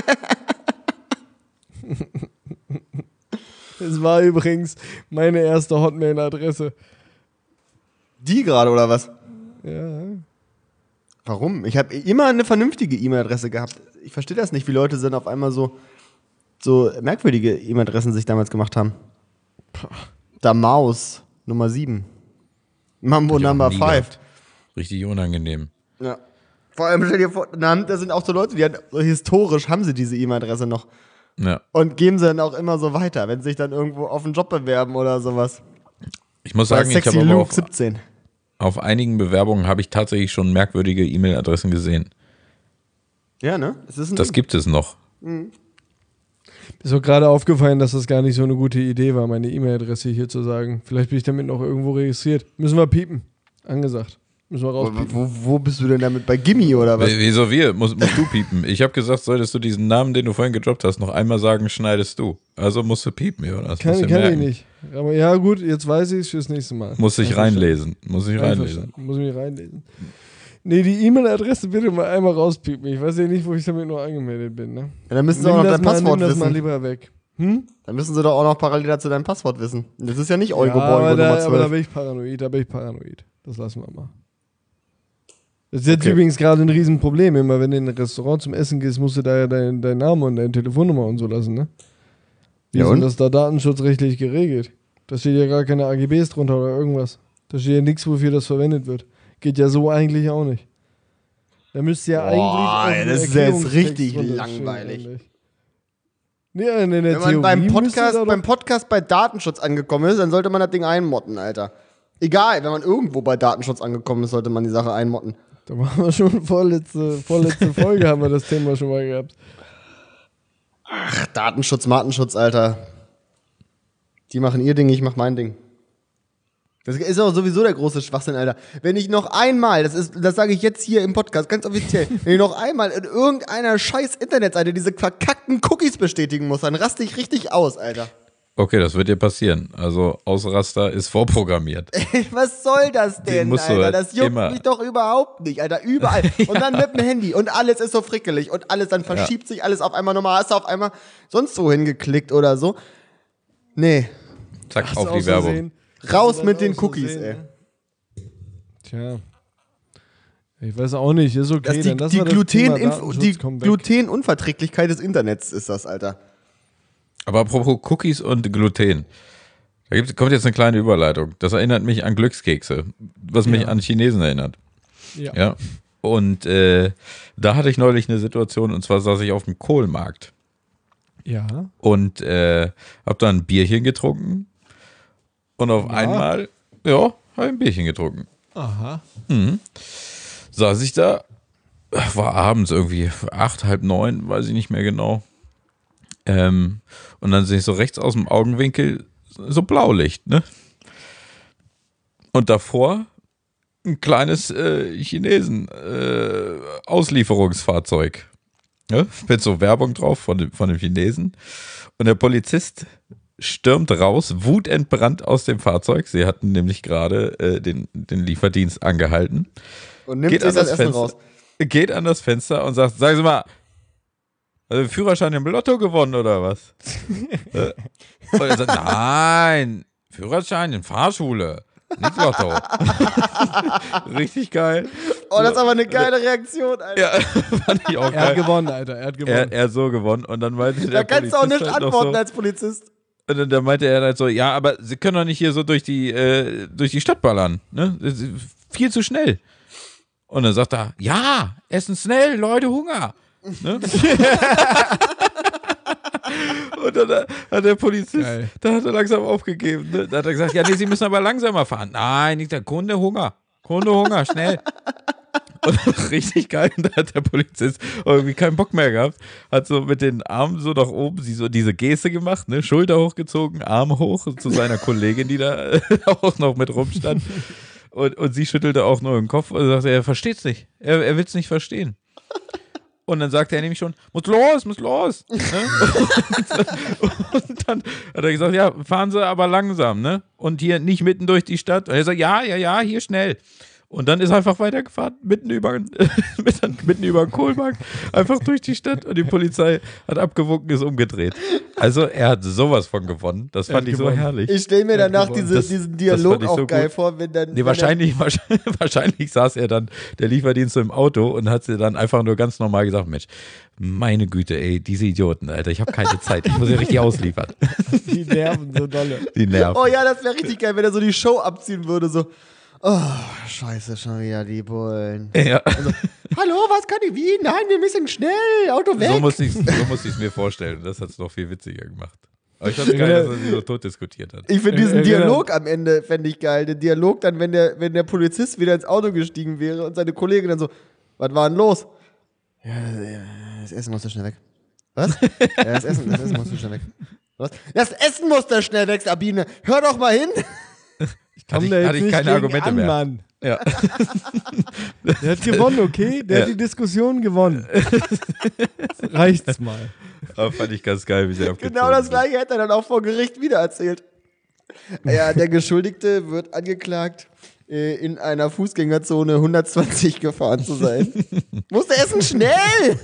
Das war übrigens meine erste Hotmail-Adresse. Die gerade, oder was? Ja. Warum? Ich habe immer eine vernünftige E-Mail-Adresse gehabt. Ich verstehe das nicht, wie Leute sind auf einmal so, so merkwürdige E-Mail-Adressen sich damals gemacht haben. Da Maus, Nummer sieben. Mambo Hab ich auch Number nie five. gehabt. Richtig unangenehm. Ja. Vor allem stell dir vor, na, da sind auch so Leute, die haben, so historisch haben sie diese E-Mail-Adresse noch. Ja. Und geben sie dann auch immer so weiter, wenn sie sich dann irgendwo auf einen Job bewerben oder sowas. Ich muss Bei sagen, ich Sexy habe aber Luke auf, siebzehn. auf einigen Bewerbungen habe ich tatsächlich schon merkwürdige E-Mail-Adressen gesehen. Ja, ne? Das ist ein Das Ding. gibt es noch. Ist auch gerade aufgefallen, dass das gar nicht so eine gute Idee war, meine E-Mail-Adresse hier zu sagen. Vielleicht bin ich damit noch irgendwo registriert. Müssen wir piepen. Angesagt. Müssen wir Wo, rauspiepen. wo, wo bist du denn damit? Bei Gimme oder was? W- Wieso wir? Muss, musst du piepen. Ich habe gesagt, solltest du diesen Namen, den du vorhin gedroppt hast, noch einmal sagen, schneidest du. Also musst du piepen, Jonas. Kann, musst du kann ich merken. nicht. Aber ja, gut, jetzt weiß ich es fürs nächste Mal. Muss ich reinlesen. Muss ich reinlesen. Einverstanden. Muss ich mich reinlesen. Nee, die E-Mail-Adresse bitte mal einmal rauspiepen. Ich weiß ja nicht, wo ich damit noch angemeldet bin. Ne? Ja, dann müssen sie Nimm auch noch das dein mal, Passwort nimm das mal wissen. lieber weg. Hm? Dann müssen sie doch auch noch parallel dazu dein Passwort wissen. Das ist ja nicht Eugo Ja, aber, Boingo da, Nummer aber da zwölf. bin ich paranoid, da bin ich paranoid. Das lassen wir mal. Das ist jetzt Okay. übrigens gerade ein Riesenproblem. Immer wenn du in ein Restaurant zum Essen gehst, musst du da ja deinen dein Namen und deine Telefonnummer und so lassen, ne? Wie Ja, ist denn und? das da datenschutzrechtlich geregelt? Da steht ja gar keine A G Bs drunter oder irgendwas. Da steht ja nichts, wofür das verwendet wird. Geht ja so eigentlich auch nicht. Da müsste ja Boah, eigentlich auch ein das ist jetzt Erklärungstext richtig drunter stehen, langweilig. eigentlich. Ja, in der Wenn man Theorie beim müsste Podcast, da doch- beim Podcast bei Datenschutz angekommen ist, dann sollte man das Ding einmotten, Alter. Egal, wenn man irgendwo bei Datenschutz angekommen ist, sollte man die Sache einmotten. Da waren wir schon vorletzte, vorletzte Folge, haben wir das Thema schon mal gehabt. Ach, Datenschutz, Martenschutz, Alter. Die machen ihr Ding, ich mach mein Ding. Das ist auch sowieso der große Schwachsinn, Alter. Wenn ich noch einmal, das ist, das sage ich jetzt hier im Podcast, ganz offiziell, wenn ich noch einmal in irgendeiner scheiß Internetseite diese verkackten Cookies bestätigen muss, dann raste ich richtig aus, Alter. Okay, das wird dir passieren. Also Ausraster ist vorprogrammiert. Was soll das denn, musst du Alter? halt Das juckt immer- mich doch überhaupt nicht, Alter. Überall. Und dann mit dem Handy. Und alles ist so frickelig. Und alles, dann verschiebt sich alles auf einmal nochmal. Hast du auf einmal sonst wo hingeklickt oder so. Nee. Zack, Hast auf du die Werbung. außersehen- Raus hast du mit das den außersehen, Cookies, ey. ne? Tja. Ich weiß auch nicht, ist okay. Das ist die, dann lassen die, wir das Gluten Thema die Datenschutz, komm weg. Glutenunverträglichkeit des Internets ist das, Alter. Aber apropos Cookies und Gluten. Da gibt, kommt jetzt eine kleine Überleitung. Das erinnert mich an Glückskekse, was mich Ja. an Chinesen erinnert. Ja. Ja. Und äh, da hatte ich neulich eine Situation, und zwar saß ich auf dem Kohlmarkt Ja. und äh, hab da ein Bierchen getrunken. Und auf Ja. einmal, ja, habe ein Bierchen getrunken. Aha. Saß ich da, war abends irgendwie acht, halb neun, weiß ich nicht mehr genau. Ähm, und dann sehe ich so rechts aus dem Augenwinkel so Blaulicht, ne? Und davor ein kleines äh, Chinesen äh, Auslieferungsfahrzeug. Ne? Mit so Werbung drauf von dem, von dem Chinesen. Und der Polizist stürmt raus, wutentbrannt aus dem Fahrzeug. Sie hatten nämlich gerade äh, den, den Lieferdienst angehalten. Und nimmt Geht sich an das, das Essen Fenster, raus. geht an das Fenster und sagt, sagen Sie mal, also Führerschein im Lotto gewonnen oder was? Äh, und er sagt, nein, Führerschein in Fahrschule, nicht Lotto. Richtig geil. Oh, das ist aber eine geile Reaktion, Alter. Ja, fand ich auch Er hat geil. gewonnen, Alter. Er hat gewonnen. Er, er hat so gewonnen und dann meinte Da der kannst du auch Polizist nicht halt noch antworten so, als Polizist. und dann, dann meinte er halt so, ja, aber Sie können doch nicht hier so durch die, äh, durch die Stadt ballern, ne? Das ist viel zu schnell. Und dann sagt er, ja, essen schnell, Leute, Hunger. Ne? Und dann hat der Polizist, Geil. da hat er langsam aufgegeben. Ne? Da hat er gesagt, ja, nee, Sie müssen aber langsamer fahren. Nein, nicht der Kunde, Hunger. Kunde, Hunger, schnell. Und richtig geil, da hat der Polizist irgendwie keinen Bock mehr gehabt, hat so mit den Armen so nach oben, sie so diese Geste gemacht, ne, Schulter hochgezogen, Arme hoch zu seiner Kollegin, die da auch noch mit rumstand. Und, und sie schüttelte auch nur den Kopf und sagte, er versteht's nicht, er, er will's nicht verstehen. Und dann sagte er nämlich schon, muss los, muss los. Ne? Und, und dann hat er gesagt, ja, fahren Sie aber langsam, ne? Und hier nicht mitten durch die Stadt. Und er sagt, ja, ja, ja, hier schnell. Und dann ist er einfach weitergefahren, mitten über, mitten über den Kohlmarkt, einfach durch die Stadt und die Polizei hat abgewunken, ist umgedreht. Also er hat sowas von gewonnen, das Er fand hat ich so gewonnen. herrlich. Ich stelle mir Ja, danach gewonnen. diese, Das- diesen das Dialog fand ich auch so geil gut. vor, wenn dann. Nee, wenn wahrscheinlich, wahrscheinlich, wahrscheinlich saß er dann, der Lieferdienst so im Auto und hat sie dann einfach nur ganz normal gesagt, Mensch, meine Güte, ey, diese Idioten, Alter, ich habe keine Zeit, ich muss ja richtig ausliefern. Die nerven so dolle. Die Der, Nerven. oh ja, das wäre richtig geil, wenn er so die Show abziehen würde, so. Oh, scheiße, schon wieder die Bullen. Ja. Hallo, was kann ich wie? Nein, wir müssen schnell, Auto weg. So muss ich so muss ich es mir vorstellen. Das hat es noch viel witziger gemacht. Aber ich fand es geil, dass er sie so tot diskutiert hat. Ich finde diesen Äh, äh, Dialog am Ende, fände ich geil. Den Dialog dann, wenn der, wenn der Polizist wieder ins Auto gestiegen wäre und seine Kollegin dann so, was war denn los? Ja, das Essen muss so schnell weg. Was? Ja, das Essen, das Essen muss schnell weg. Was? Das Essen muss da schnell weg, Sabine. Hör doch mal hin. Ich komm Hatte da ich- jetzt hatte ich nicht keine gegen Argumente an, mehr. Mann. Ja. Der hat gewonnen, okay? Der Ja. hat die Diskussion gewonnen. Reicht's mal. Aber fand ich ganz geil, wie sie abgezogen Genau das sind. gleiche hätte er dann auch vor Gericht wieder erzählt. Ja, der Geschuldigte wird angeklagt, äh, in einer Fußgängerzone hundertzwanzig gefahren zu sein. Musste essen schnell!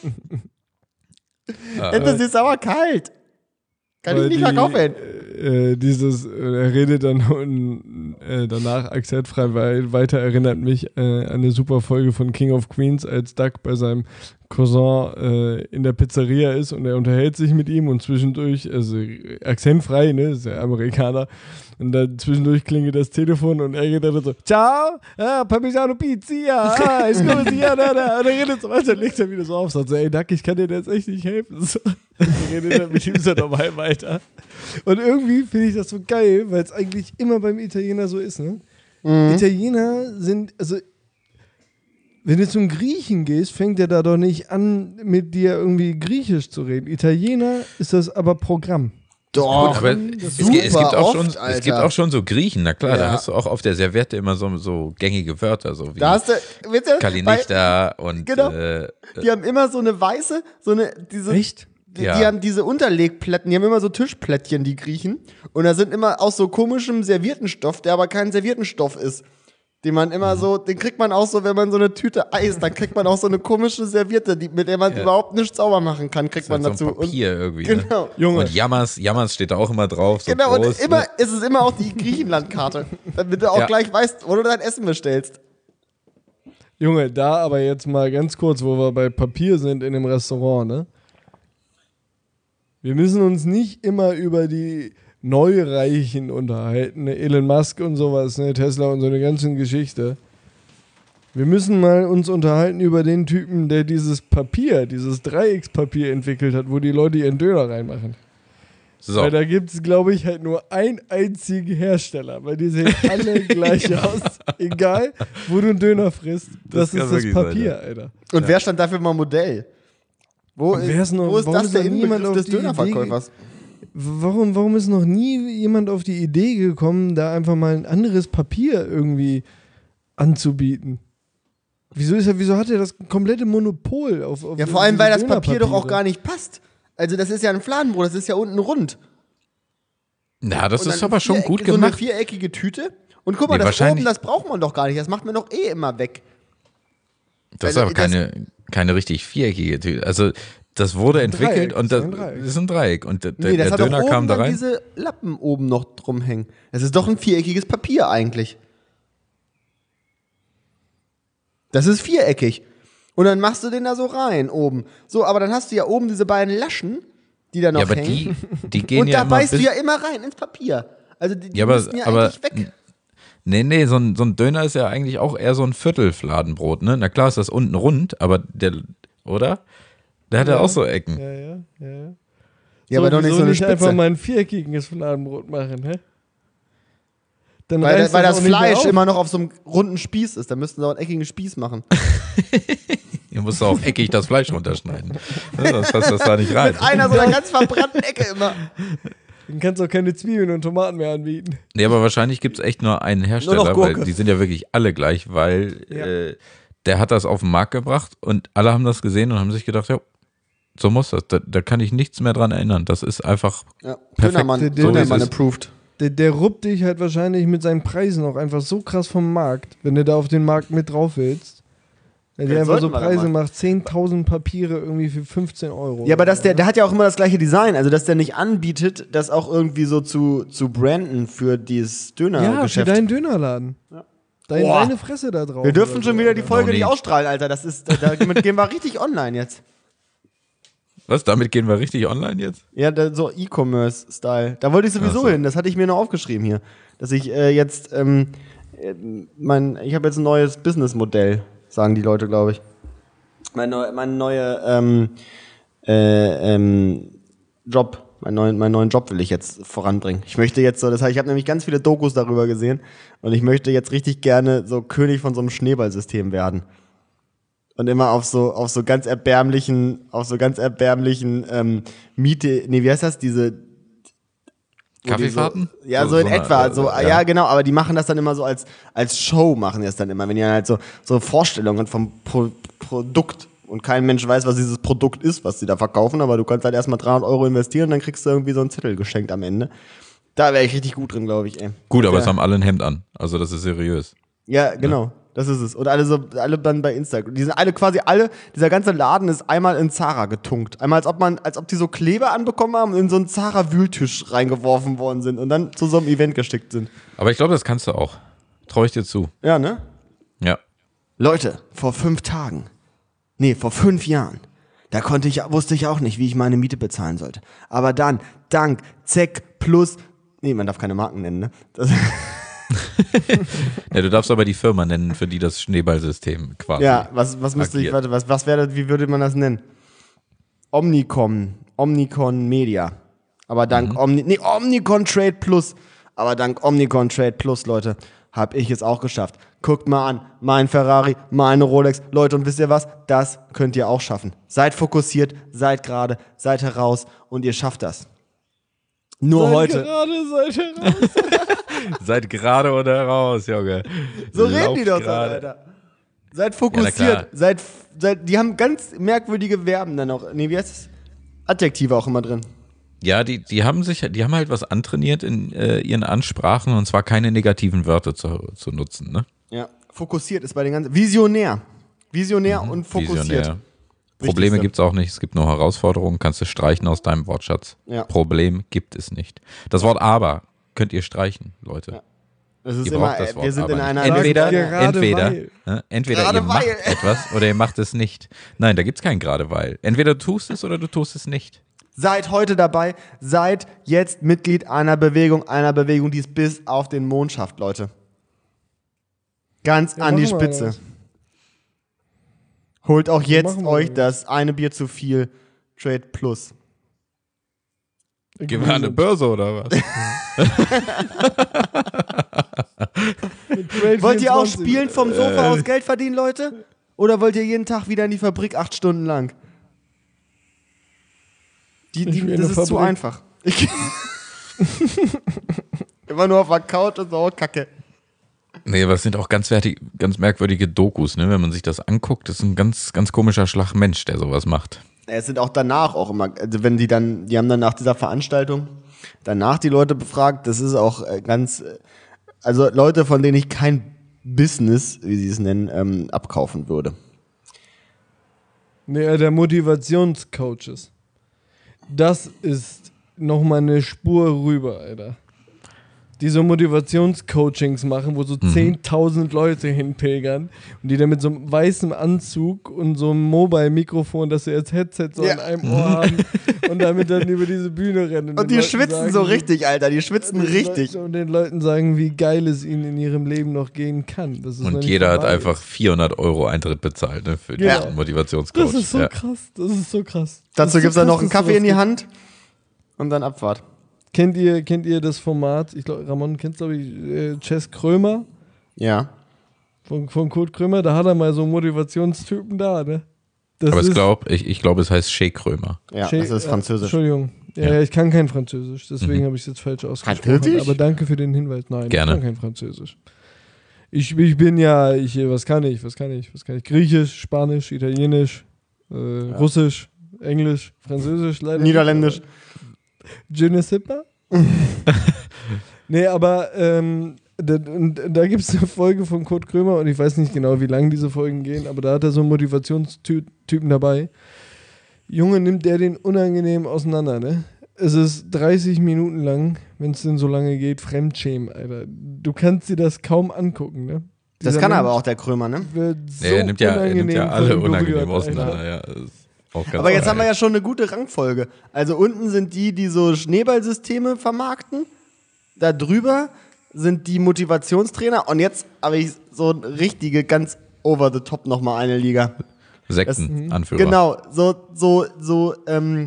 Ah. Endlich ist es aber kalt. Kann Weil ich nicht die, verkaufen. Äh, dieses, äh, er redet dann und, äh, danach akzentfrei wei- weiter, erinnert mich äh, an eine super Folge von King of Queens, als Doug bei seinem Cousin äh, in der Pizzeria ist und er unterhält sich mit ihm und zwischendurch, also äh, akzentfrei, ne, ist ja Amerikaner, und dann zwischendurch klingelt das Telefon und er geht dann so, ciao, ah, Parmigiano Pizza, ah, ich komme ja, da, da, und er redet so weiter, legt er wieder so auf, sagt so, ey Doug, ich kann dir jetzt echt nicht helfen, so. Und er redet dann mit ihm so normal weiter. Und irgendwie finde ich das so geil, weil es eigentlich immer beim Italiener so ist, ne? Mhm. Italiener sind, also wenn du zum Griechen gehst, fängt er da doch nicht an, mit dir irgendwie Griechisch zu reden. Italiener ist das aber Programm. Doch. Aber Das es, gibt, es, gibt auch oft, schon, es Alter. gibt auch schon so Griechen, na klar, Ja. da hast du auch auf der Serviette immer so, so gängige Wörter, so wie Da hast du, wisst ihr, Kalinichta und genau. äh, die haben immer so eine weiße, so eine, diese, Echt? Die, Ja. die haben diese Unterlegplätten, die haben immer so Tischplättchen, die Griechen. Und da sind immer aus so komischem Serviettenstoff, der aber kein Serviettenstoff ist. Den man immer so, den kriegt man auch so, wenn man so eine Tüte Eis, dann kriegt man auch so eine komische Serviette, die, mit der man Ja. überhaupt nichts sauber machen kann, kriegt man so dazu. ein Papier irgendwie. Und, genau. Ne? Junge. Und Jammers, Jammers steht da auch immer drauf. So Genau, groß, und immer, ne? ist es immer auch die Griechenlandkarte, damit du auch Ja. gleich weißt, wo du dein Essen bestellst. Junge, da aber jetzt mal ganz kurz, wo wir bei Papier sind in dem Restaurant, ne? Wir müssen uns nicht immer über die Neureichen unterhalten, ne? Elon Musk und sowas, ne? Tesla und so eine ganze Geschichte. Wir müssen mal uns unterhalten über den Typen, der dieses Papier, dieses Dreieckspapier entwickelt hat, wo die Leute ihren Döner reinmachen. So. Weil da gibt es, glaube ich, halt nur einen einzigen Hersteller, weil die sehen alle gleich aus. Egal, wo du einen Döner frisst, das, Das kann ist das wirklich sein, Papier, ja. Alter. Und wer stand dafür mal Modell? Wo, Und wer ist noch- wo ist warum das ist der noch niemand Inbegriff auf des die Idee Dönerverkäufers? Warum, warum ist noch nie jemand auf die Idee gekommen, da einfach mal ein anderes Papier irgendwie anzubieten? Wieso, ist er, wieso hat er das komplette Monopol auf, auf Ja, vor allem, diese weil das Papier doch auch Dönerpapiere? gar nicht passt. Also das ist ja ein Fladenbrot, das ist ja unten rund. Na, das Und ist dann aber schon viereck- gut So eine gemacht. viereckige Tüte. Und guck mal, Nee, das wahrscheinlich- oben, das braucht man doch gar nicht. Das macht man doch eh immer weg. Das ist Also, aber keine, keine richtig viereckige Tüte. Also, das wurde Ein entwickelt Dreieck, und das das, ist ein Dreieck. das ist ein Dreieck. Und der, Nee, das der hat Döner doch kam oben da dann rein. diese Lappen oben noch drum hängen. Es ist doch ein viereckiges Papier eigentlich. Das ist viereckig. Und dann machst du den da so rein oben. So, aber dann hast du ja oben diese beiden Laschen, die da noch Ja, aber hängen. die, die gehen Und ja da immer beißt du bis, ja immer rein ins Papier. Also die, die Ja, aber- müssen ja aber- eigentlich weg. Nee, nee, so ein, so ein Döner ist ja eigentlich auch eher so ein Viertelfladenbrot, ne? Na klar ist das unten rund, aber der, oder? Der hat ja, Ja. auch so Ecken. Ja, ja, ja. Ja, aber doch nicht wieso so eine nicht einfach Spitze. mal ein viereckiges Fladenbrot machen, hä? Dann Weil, reißt weil das das auch nicht mehr Fleisch auf. immer noch auf so einem runden Spieß ist. Da müssten sie auch einen eckigen Spieß machen. Ihr müsst auch eckig das Fleisch runterschneiden. Ne, Sonst passt das da nicht rein. Mit einer so einer ganz verbrannten Ecke immer. Dann kannst du auch keine Zwiebeln und Tomaten mehr anbieten. Nee, aber wahrscheinlich gibt es echt nur einen Nur Hersteller, noch weil Gurke. die sind ja wirklich alle gleich, weil Ja. äh, der hat das auf den Markt gebracht und alle haben das gesehen und haben sich gedacht, ja, so muss das. Da, da kann ich nichts mehr dran erinnern. Das ist einfach, Ja, Perfekt. Dönermann, So Dönermann ist es. approved. Der, der ruppt dich halt wahrscheinlich mit seinen Preisen auch einfach so krass vom Markt, wenn du da auf den Markt mit drauf willst. Wenn der Ja, einfach so sollten wir da Preise mal. macht, zehntausend Papiere irgendwie für fünfzehn Euro. Ja, aber dass der, der hat ja auch immer das gleiche Design. Also, dass der nicht anbietet, das auch irgendwie so zu, zu branden für dieses Ja, für Dönergeschäft. deinen Dönerladen. Dein, Boah. deine Fresse da drauf. Wir dürfen oder schon so, wieder die Alter. Folge Noch nicht nicht. ausstrahlen, Alter. Das ist, da- damit gehen wir richtig online jetzt. was, damit gehen wir richtig online jetzt? Ja, da, so E-Commerce-Style. Da wollte ich sowieso Ach so. hin. Das hatte ich mir noch aufgeschrieben hier. Dass ich äh, jetzt, ähm, äh, mein, ich habe jetzt ein neues Businessmodell, sagen die Leute, glaube ich. Mein, neu, mein neue ähm, äh, ähm, Job, mein neuen, meinen neuen Job will ich jetzt voranbringen. Ich möchte jetzt so, das heißt, ich habe nämlich ganz viele Dokus darüber gesehen und ich möchte jetzt richtig gerne so König von so einem Schneeballsystem werden. Und immer auf so, auf so ganz erbärmlichen, auf so ganz erbärmlichen ähm, Miete, nee, wie heißt das? Diese Kaffeefahrten? So, ja, so, So- in so eine- etwa. So, äh, ja. ja. genau, aber die machen das dann immer so als, als Show, machen die das dann immer, wenn die dann halt so, so Vorstellungen vom Pro- Produkt und kein Mensch weiß, was dieses Produkt ist, was sie da verkaufen, aber du kannst halt erstmal dreihundert Euro investieren und dann kriegst du irgendwie so einen Zettel geschenkt am Ende. Da wäre ich richtig gut drin, glaube ich, ey. Gut, aber ja. es haben alle ein Hemd an. Also das ist seriös. Ja, genau. Das ist es. Und alle so, alle dann bei Instagram. Die sind alle quasi alle, dieser ganze Laden ist einmal in Zara getunkt. Einmal als ob man, als ob die so Kleber anbekommen haben und in so einen Zara-Wühltisch reingeworfen worden sind und dann zu so einem Event gestickt sind. Aber ich glaube, das kannst du auch. Trau ich dir zu. Ja, ne? Ja. Leute, vor fünf Tagen, nee, vor fünf Jahren, da konnte ich, wusste ich auch nicht, wie ich meine Miete bezahlen sollte. Aber dann, dank Zeck Plus, nee, man darf keine Marken nennen, ne? Das, Ja, du darfst aber die Firma nennen, für die das Schneeballsystem quasi. ja, was, was müsste ich, agiert. warte, was, was wäre das, wie würde man das nennen? Omnicom, Omnicon Media. Aber dank Mhm. Omni, nee, Omnicon Trade Plus. Aber dank Omnicon Trade Plus, Leute, habe ich es auch geschafft. Guckt mal an, mein Ferrari, meine Rolex. Leute, und wisst ihr was? Das könnt ihr auch schaffen. Seid fokussiert, seid gerade, seid heraus und ihr schafft das. Nur Seid heute. Gerade, seid heraus. Seid gerade oder raus, Junge. So reden Lauft die doch, gerade. Alter. Seid Ja, na fokussiert, klar. seid, seid, die haben ganz merkwürdige Verben dann auch. Nee, wie heißt es? Adjektive auch immer drin. Ja, die, die haben sich, die haben halt was antrainiert in äh, ihren Ansprachen und zwar keine negativen Wörter zu, zu nutzen, ne? Ja. Fokussiert ist bei den ganzen. Visionär. Visionär und fokussiert. Visionär. Probleme Wichtigste. gibt's auch nicht, es gibt nur Herausforderungen, kannst du streichen aus deinem Wortschatz. Ja. Problem gibt es nicht. Das Wort aber könnt ihr streichen, Leute. Ja. Das ist Ihr immer, braucht das äh, Wort wir sind aber in nicht. einer. Entweder, Gerade entweder, weil. ne, entweder Gerade ihr macht weil. etwas oder ihr macht es nicht. Nein, da gibt's kein gerade weil. Entweder du tust es oder du tust es nicht. Seid heute dabei, seid jetzt Mitglied einer Bewegung, einer Bewegung, die es bis auf den Mond schafft, Leute. Ganz Ja, an die machen wir Spitze. das. Holt auch jetzt machen wir euch das. das eine Bier zu viel Trade Plus. Gehen wir an eine Börse oder was? Wollt ihr auch spielen vom Äh. Sofa aus Geld verdienen, Leute? Oder wollt ihr jeden Tag wieder in die Fabrik acht Stunden lang? Die, Ich die, will das eine ist zu Fabrik. einfach. Ich Immer nur auf der Couch und so, kacke. Nee, aber es sind auch ganz, wertig, ganz merkwürdige Dokus, ne? Wenn man sich das anguckt, das ist ein ganz, ganz komischer Schlag Mensch, der sowas macht. Es sind auch danach auch immer, also wenn die dann, die haben dann nach dieser Veranstaltung danach die Leute befragt, das ist auch äh, ganz, äh, also Leute, von denen ich kein Business, wie sie es nennen, ähm, abkaufen würde. Nee, der Motivationscoaches. Das ist nochmal eine Spur rüber, Alter. Die so Motivationscoachings machen, wo so zehntausend Leute hinpilgern und die dann mit so einem weißen Anzug und so einem Mobile-Mikrofon, das sie als Headset so Ja. an einem Ohr haben und damit dann über diese Bühne rennen. Und den die Leuten schwitzen sagen, so wie- richtig, Alter, die schwitzen den richtig. Leuten, und den Leuten sagen, wie geil es ihnen in ihrem Leben noch gehen kann. Das ist noch Und nicht jeder hat vorbei einfach ist. vierhundert Euro Eintritt bezahlt, ne? Für Ja. diesen Motivationscoach. Das ist so ja. krass, das ist so krass. Dazu Das ist gibt's so dann noch krass, einen dass Kaffee in die sowas Hand und dann Abfahrt. gibt. Kennt ihr, kennt ihr das Format? Ich glaube, Ramon kennt glaube ich, äh, Chess Krömer Ja. von, von Kurt Krömer. Da hat er mal so einen Motivationstypen da, ne? Das Aber ich ist- glaube, ich, ich glaub, es heißt Chez Krömer. Ja, Che- das ist äh, Französisch. Entschuldigung. Ja, Ja. ja, ich kann kein Französisch, deswegen habe ich es jetzt falsch ausgesprochen. Französisch? Aber danke für den Hinweis. Nein, Gerne. ich kann kein Französisch. Ich, ich bin ja, ich, was kann ich, was kann ich, was kann ich? Griechisch, Spanisch, Italienisch, äh, Russisch, Englisch, Französisch, leider nicht. Niederländisch. Je ne sais pas. Nee, aber ähm, da, und da gibt es eine Folge von Kurt Krömer und ich weiß nicht genau, wie lang diese Folgen gehen, aber da hat er so einen Motivationstypen dabei. Junge, nimmt der den unangenehm auseinander, ne? Es ist dreißig Minuten lang, wenn es denn so lange geht, Fremdschämen, Alter. Du kannst dir das kaum angucken, ne? Das Dieser kann Mensch aber auch der Krömer, ne? wird so Ja, er nimmt ja, er nimmt unangenehm ja alle von ihm unangenehm berührt, auseinander. Alter. Ja, das ist auch ganz Aber jetzt haben wir geil. ja schon eine gute Rangfolge. Also unten sind die, die so Schneeballsysteme vermarkten. Da drüber sind die Motivationstrainer. Und jetzt habe ich so eine richtige, ganz over the top nochmal eine Liga. Sekten, Anführer. Genau, so, so, so, ähm,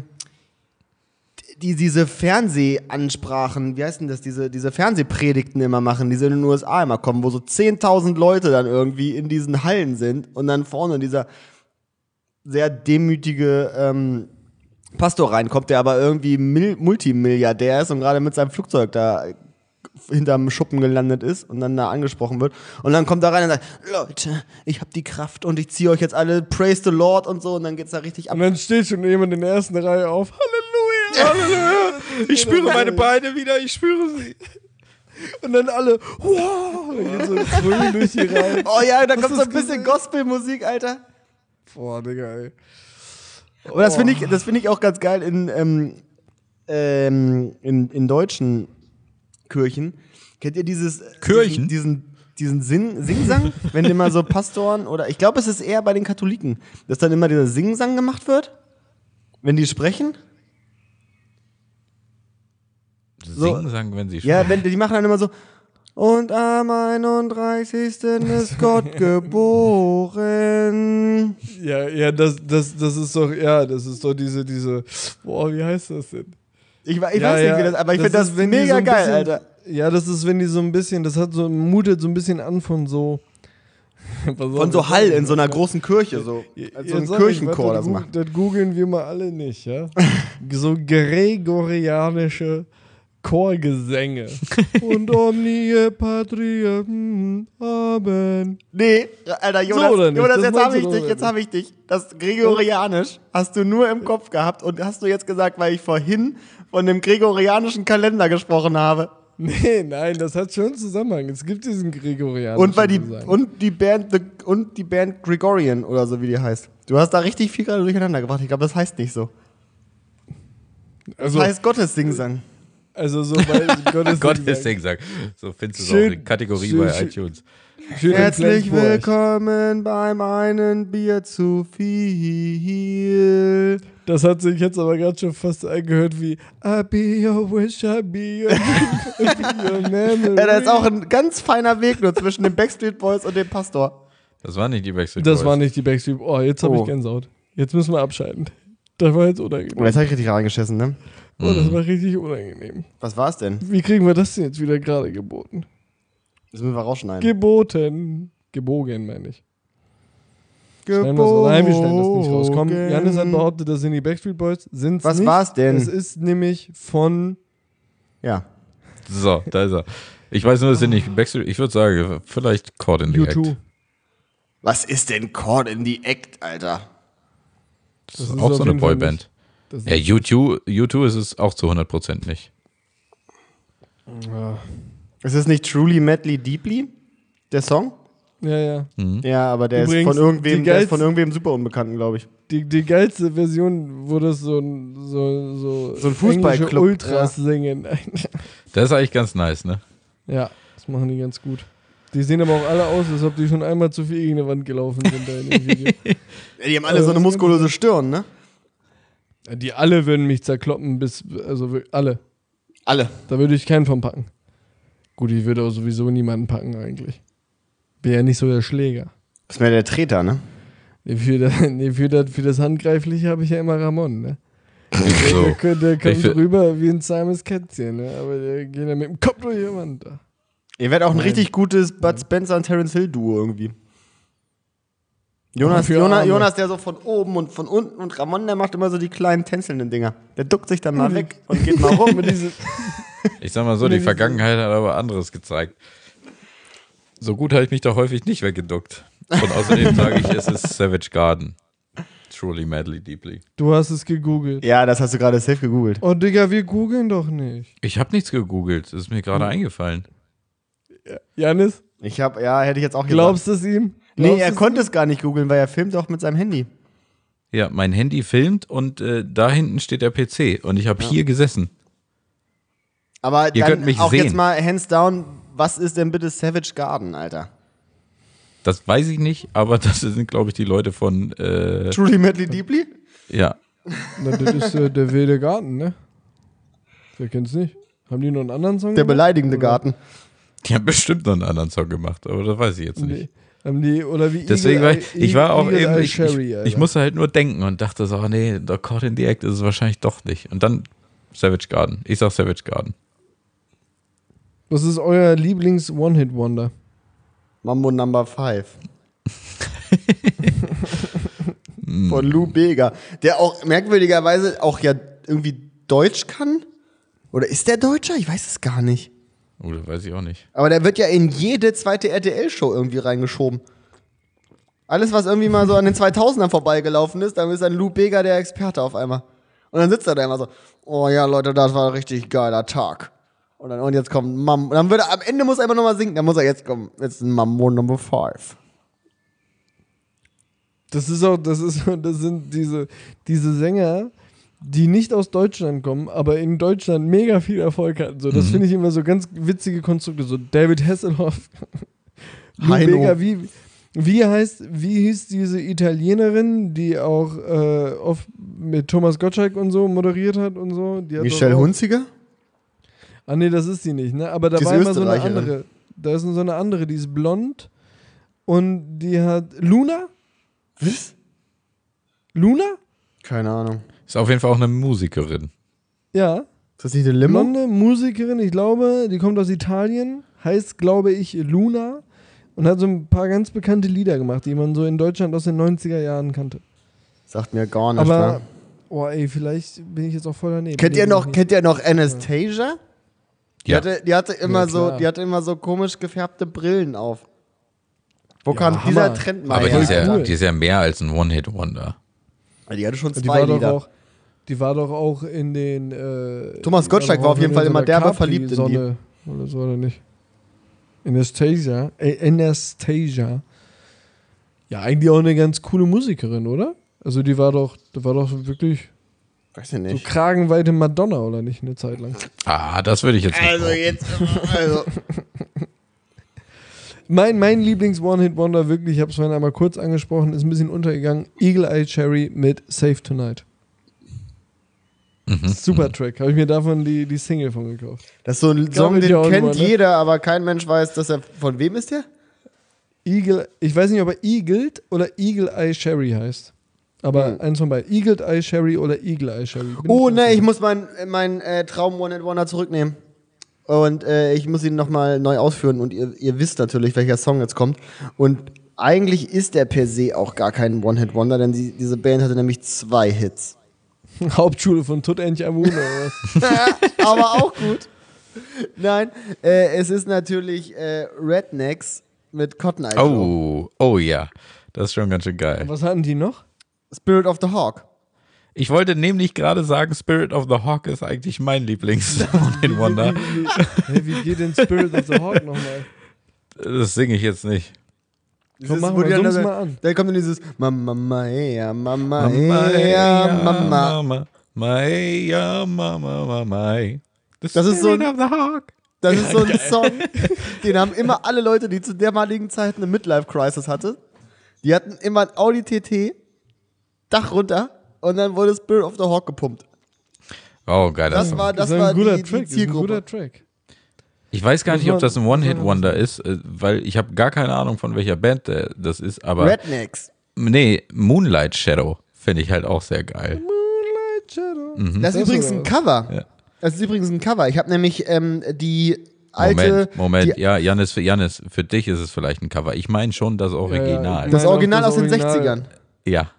die diese Fernsehansprachen, wie heißt denn das, diese, diese Fernsehpredigten immer machen, die so in den U S A immer kommen, wo so zehntausend Leute dann irgendwie in diesen Hallen sind und dann vorne dieser, sehr demütige ähm, Pastor reinkommt, der aber irgendwie Mil- Multimilliardär ist und gerade mit seinem Flugzeug da hinterm Schuppen gelandet ist und dann da angesprochen wird. Und dann kommt er rein und sagt, Leute, ich habe die Kraft und ich ziehe euch jetzt alle, praise the Lord und so. Und dann geht's da richtig ab. Und dann steht schon jemand in der ersten Reihe auf. Halleluja, Halleluja. Ich spüre meine Beine wieder, ich spüre sie. Und dann alle, wow, dann geht so grün durch die Reihe. Oh ja, da Hast kommt so ein du's bisschen gesehen? Gospelmusik, Alter. Boah, Digga, ey. Und das finde ich, das finde ich auch ganz geil in, ähm, ähm, in, in deutschen Kirchen. Kennt ihr dieses Kirchen? Diesen, diesen, diesen Sing, Singsang? Wenn immer so Pastoren oder ich glaube, es ist eher bei den Katholiken, dass dann immer dieser Singsang gemacht wird, wenn die sprechen. Singen, sagen, wenn sie Ja, wenn, die machen dann immer so. Und am einunddreißigsten ist Gott geboren. Ja, ja, das, das, das ist doch, ja, das ist doch diese, diese, boah, wie heißt das denn? Ich, we- ich Ja, weiß nicht, ja, wie das, aber ich finde das ist, wenn die mega so ein geil, bisschen, Alter. Ja, das ist, wenn die so ein bisschen, das hat so, mutet so ein bisschen an von so. Von so Hall in so einer großen Kirche, so. Als so ein Kirchenchor das macht. Das googeln wir mal alle nicht, ja? So gregorianische Chorgesänge. Und Omnie Patria, hm, Amen. Nee, Alter, Jonas, So oder nicht? Jonas Das jetzt meinst habe du ich doch dich, oder jetzt nicht? habe ich dich. Das Gregorianisch hast du nur im Kopf gehabt und hast du jetzt gesagt, weil ich vorhin von dem gregorianischen Kalender gesprochen habe. Nee, nein, das hat schon Zusammenhang. Es gibt diesen gregorianischen Und weil die Gesang. und die Band the, und die Band Gregorian oder so wie die heißt. Du hast da richtig viel gerade durcheinander gebracht. Ich glaube, das heißt nicht so. Das also, heißt Gottes Singsang. also so bei Gottes, Gottes Sing, sag. So findest du es auch Schön- in Kategorie schön- bei schön- iTunes. Schön in Herzlich Flensburg. willkommen beim einen Bier zu viel. Das hat sich jetzt aber gerade schon fast angehört wie I be your wish, I be your, I be your memory. Ja, da ist auch ein ganz feiner Weg nur zwischen den Backstreet Boys und dem Pastor. Das war nicht die Backstreet Das Boys. war nicht die Backstreet. Oh, jetzt habe Oh. ich Gänsehaut. Jetzt müssen wir abschalten. Das war jetzt Und unangenehm. jetzt habe ich richtig reingeschissen, ne? Oh, das war richtig unangenehm. Was war's denn? Wie kriegen wir das denn jetzt wieder gerade geboten? Das müssen wir rausschneiden. Geboten. Gebogen, meine ich. Schneiden wir's raus. Nein, wir schneiden das nicht raus. Komm, Janis hat behauptet, das sind die Backstreet Boys. Sind's Was nicht. war's denn? Es ist nämlich von Ja. So, da ist er. Ich weiß nur, es sind nicht Backstreet. Ich würde sagen, vielleicht Caught in the U Act. zwei. Was ist denn Caught in the Act, Alter? Das Das ist ist auch auf so eine jeden Fall Boyband. nicht. Das Ja, U zwei, U zwei ist es auch zu hundert Prozent nicht. Ja, Ist es nicht Truly Madly Deeply? Der Song? ja. ja. Ja, aber der Übrigens, ist von irgendwem, die der ist geilste- von irgendwem super Unbekannten, glaube ich. Die, die geilste Version, wo das so ein, so, so, So ein Fußballclub, englische Ultras singen. Das ist eigentlich ganz nice, ne? Ja, das machen die ganz gut. Die sehen aber auch alle aus, als ob die schon einmal zu viel gegen eine Wand gelaufen sind da in dem Video. Ja, die haben alle so eine muskulöse Stirn, ne? Ja, die alle würden mich zerkloppen, bis, also wir- alle. Alle. Da würde ich keinen von packen. Gut, ich würde auch sowieso niemanden packen eigentlich. Bin ja nicht so der Schläger. Ist mir der Treter, ne? Nee, für, das, nee, für, das, für das Handgreifliche habe ich ja immer Ramon, ne? So. Der, der, der kommt Ich fi- rüber wie ein zahmes Kätzchen, ne? Aber der geht ja mit dem Kopf durch die Wand da. Ihr werdet auch ein Nein. richtig gutes Bud Spencer und Terence Hill Duo irgendwie. Jonas, Für Jonas, Arme. Jonas, der so von oben und von unten und Ramon, der macht immer so die kleinen tänzelnden Dinger. Der duckt sich dann mal weg und geht mal rum. Mit diese, Ich sag mal so, die Vergangenheit hat aber anderes gezeigt. So gut habe ich mich da häufig nicht weggeduckt. Und außerdem sage ich, es ist Savage Garden. Truly, madly, deeply. du hast es gegoogelt. Ja, das hast du gerade safe gegoogelt. Oh, Digga, wir googeln doch nicht. Ich habe nichts gegoogelt, das ist mir gerade Hm. eingefallen. Janis, Ich hab, ja, hätte ich jetzt auch gesagt. glaubst du es ihm? Nee, Glaubst er du's konnte es gar nicht googeln, weil er filmt auch mit seinem Handy. Ja, mein Handy filmt und äh, da hinten steht der P C und ich habe hier gesessen. Aber Ihr dann könnt mich auch sehen. jetzt mal hands down, was ist denn bitte Savage Garden, Alter? Das weiß ich nicht, aber das sind, glaube ich, die Leute von, äh, Truly Madly Deeply? ja. Na, das ist äh, der wilde Garten, ne? Wer kennt's nicht? Haben die noch einen anderen Song Der gemacht? beleidigende Oder- Garten. Die haben bestimmt noch einen anderen Song gemacht, aber das weiß ich jetzt nicht. Nee. Haben die, oder wie Deswegen Eagle war ich, Eye- ich war auch Eagle eben, Eye ich, Cherry, ich, Alter. ich musste halt nur denken und dachte so, oh nee, der Caught in the Act ist es wahrscheinlich doch nicht. Und dann Savage Garden. Ich sag Savage Garden. Was ist euer Lieblings-One-Hit-Wonder? Mambo Number five. von Lou Bega, der auch merkwürdigerweise auch ja irgendwie Deutsch kann. Oder ist der Deutscher? Ich weiß es gar nicht. Oh, das weiß ich auch nicht. Aber der wird ja in jede zweite R T L-Show irgendwie reingeschoben. Alles, was irgendwie mal so an den zweitausendern vorbeigelaufen ist, dann ist dann Lou Bega der Experte auf einmal. Und dann sitzt er da immer so, oh ja, Leute, das war ein richtig geiler Tag. Und dann und jetzt kommt Mam. Und dann würde am Ende muss er immer noch mal singen, dann muss er jetzt kommen, jetzt Mambo Number Five. Das ist auch, das ist, das sind diese, diese Sänger, die nicht aus Deutschland kommen, aber in Deutschland mega viel Erfolg hatten. So, das Mhm. finde ich immer so ganz witzige Konstrukte. So David Hasselhoff, Lou Heino. Bega, wie, wie heißt, wie hieß diese Italienerin, die auch äh, oft mit Thomas Gottschalk und so moderiert hat und so? Die hat Michelle doch auch- Hunziger? Ah nee, das ist sie nicht, ne? Aber da Die ist war immer so eine Österreicherin. andere. Da ist so eine andere, die ist blond und die hat Luna? Was? Luna? Keine Ahnung. Ist auf jeden Fall auch eine Musikerin. Ja. Ist das nicht eine Limo? Blonde Musikerin, ich glaube, die kommt aus Italien, heißt, glaube ich, Luna und hat so ein paar ganz bekannte Lieder gemacht, die man so in Deutschland aus den neunziger Jahren kannte. Sagt mir gar nicht. Aber, wa? oh ey, vielleicht bin ich jetzt auch voll daneben. Kennt Nee, ihr bin noch, ich nicht. kennt ihr noch Anastasia? Die, Ja. hatte, die hatte immer Ja, so, klar. die hatte immer so komisch gefärbte Brillen auf. Wo Ja, kam Hammer. dieser Trend mal Aber die her? ist, ja, cool. die ist ja mehr als ein One-Hit-Wonder. Die hatte schon Die zwei war, doch Lieder. auch, die war doch auch in den. Äh, Thomas die Gottschalk doch war auch auf jeden in Fall so immer einer derbe verliebt in die. Capri-Sonne Oder so, oder nicht? Anastasia. Äh, Anastasia. Ja, eigentlich auch eine ganz coole Musikerin, oder? Also die war doch, die war doch wirklich Weiß ich so nicht. kragenweite Madonna, oder nicht, eine Zeit lang. Ah, das würde ich jetzt nicht Also behaupten. jetzt, also. Mein, mein Lieblings-One-Hit-Wonder, wirklich, ich habe es vorhin einmal kurz angesprochen, ist ein bisschen untergegangen. Eagle Eye Cherry mit Save Tonight. Mhm. Super Track. Habe ich mir davon die, die Single von gekauft. Das ist so ein Glaub Song, ich den auch kennt immer, ne? jeder, aber kein Mensch weiß, dass er. Von wem ist der? Eagle, ich weiß nicht, ob er Eagled oder Eagle Eye Cherry heißt. Aber Hm. eins von beiden. Eagled Eye Cherry oder Eagle Eye Cherry. Bin Oh ich ne, ganz ich sicher. muss meinen mein, äh, Traum One and Wonder zurücknehmen. Und äh, ich muss ihn nochmal neu ausführen. Und ihr, ihr wisst natürlich, welcher Song jetzt kommt. Und eigentlich ist der per se auch gar kein One-Hit-Wonder, denn die, diese Band hatte nämlich zwei Hits. Hauptschule von Tutanch Amun oder was? Aber auch gut. Nein, äh, es ist natürlich äh, Rednecks mit Cotton Eye Joe. Oh, oh ja. Das ist schon ganz schön geil. Was hatten die noch? Spirit of the Hawk. Ich wollte nämlich gerade sagen, Spirit of the Hawk ist eigentlich mein Lieblings-One-Hit-Wonder. Hey, wie geht denn Spirit of the Hawk nochmal? Das singe ich jetzt nicht. Dieses, machen wo wir, die dann, summ's dann, mal an. dann kommt dann dieses Mama, Maya, Mama, Maya, Mama. Mama, Maya, Mama, Mama. Das ist so ein- of the Hawk. Das ist so ein Song, den haben immer alle Leute, die zu dermaligen Zeit eine Midlife-Crisis hatte. Die hatten immer ein Audi T T, Dach runter und dann wurde Spirit of the Hawk gepumpt. Oh, geiler Das Song. war, das ist ein war guter die, Track. die Ist ein guter Zielgruppe. Track. Ich weiß gar Muss nicht, ob man- das ein muss man One-Hit-Wonder ist, äh, weil ich habe gar keine Ahnung, von welcher Band der- das ist, aber Rednecks. nee, Moonlight Shadow finde ich halt auch sehr geil. Moonlight Shadow. Das ist übrigens oder ein was? Cover. Ja. Das ist übrigens ein Cover. Ich habe nämlich ähm, die alte. Moment, Moment, die, ja, Janis, für Janis, für dich ist es vielleicht ein Cover. Ich meine schon das Original. Ja, das Nein, auch Original das aus den Original. sechzigern. Ja.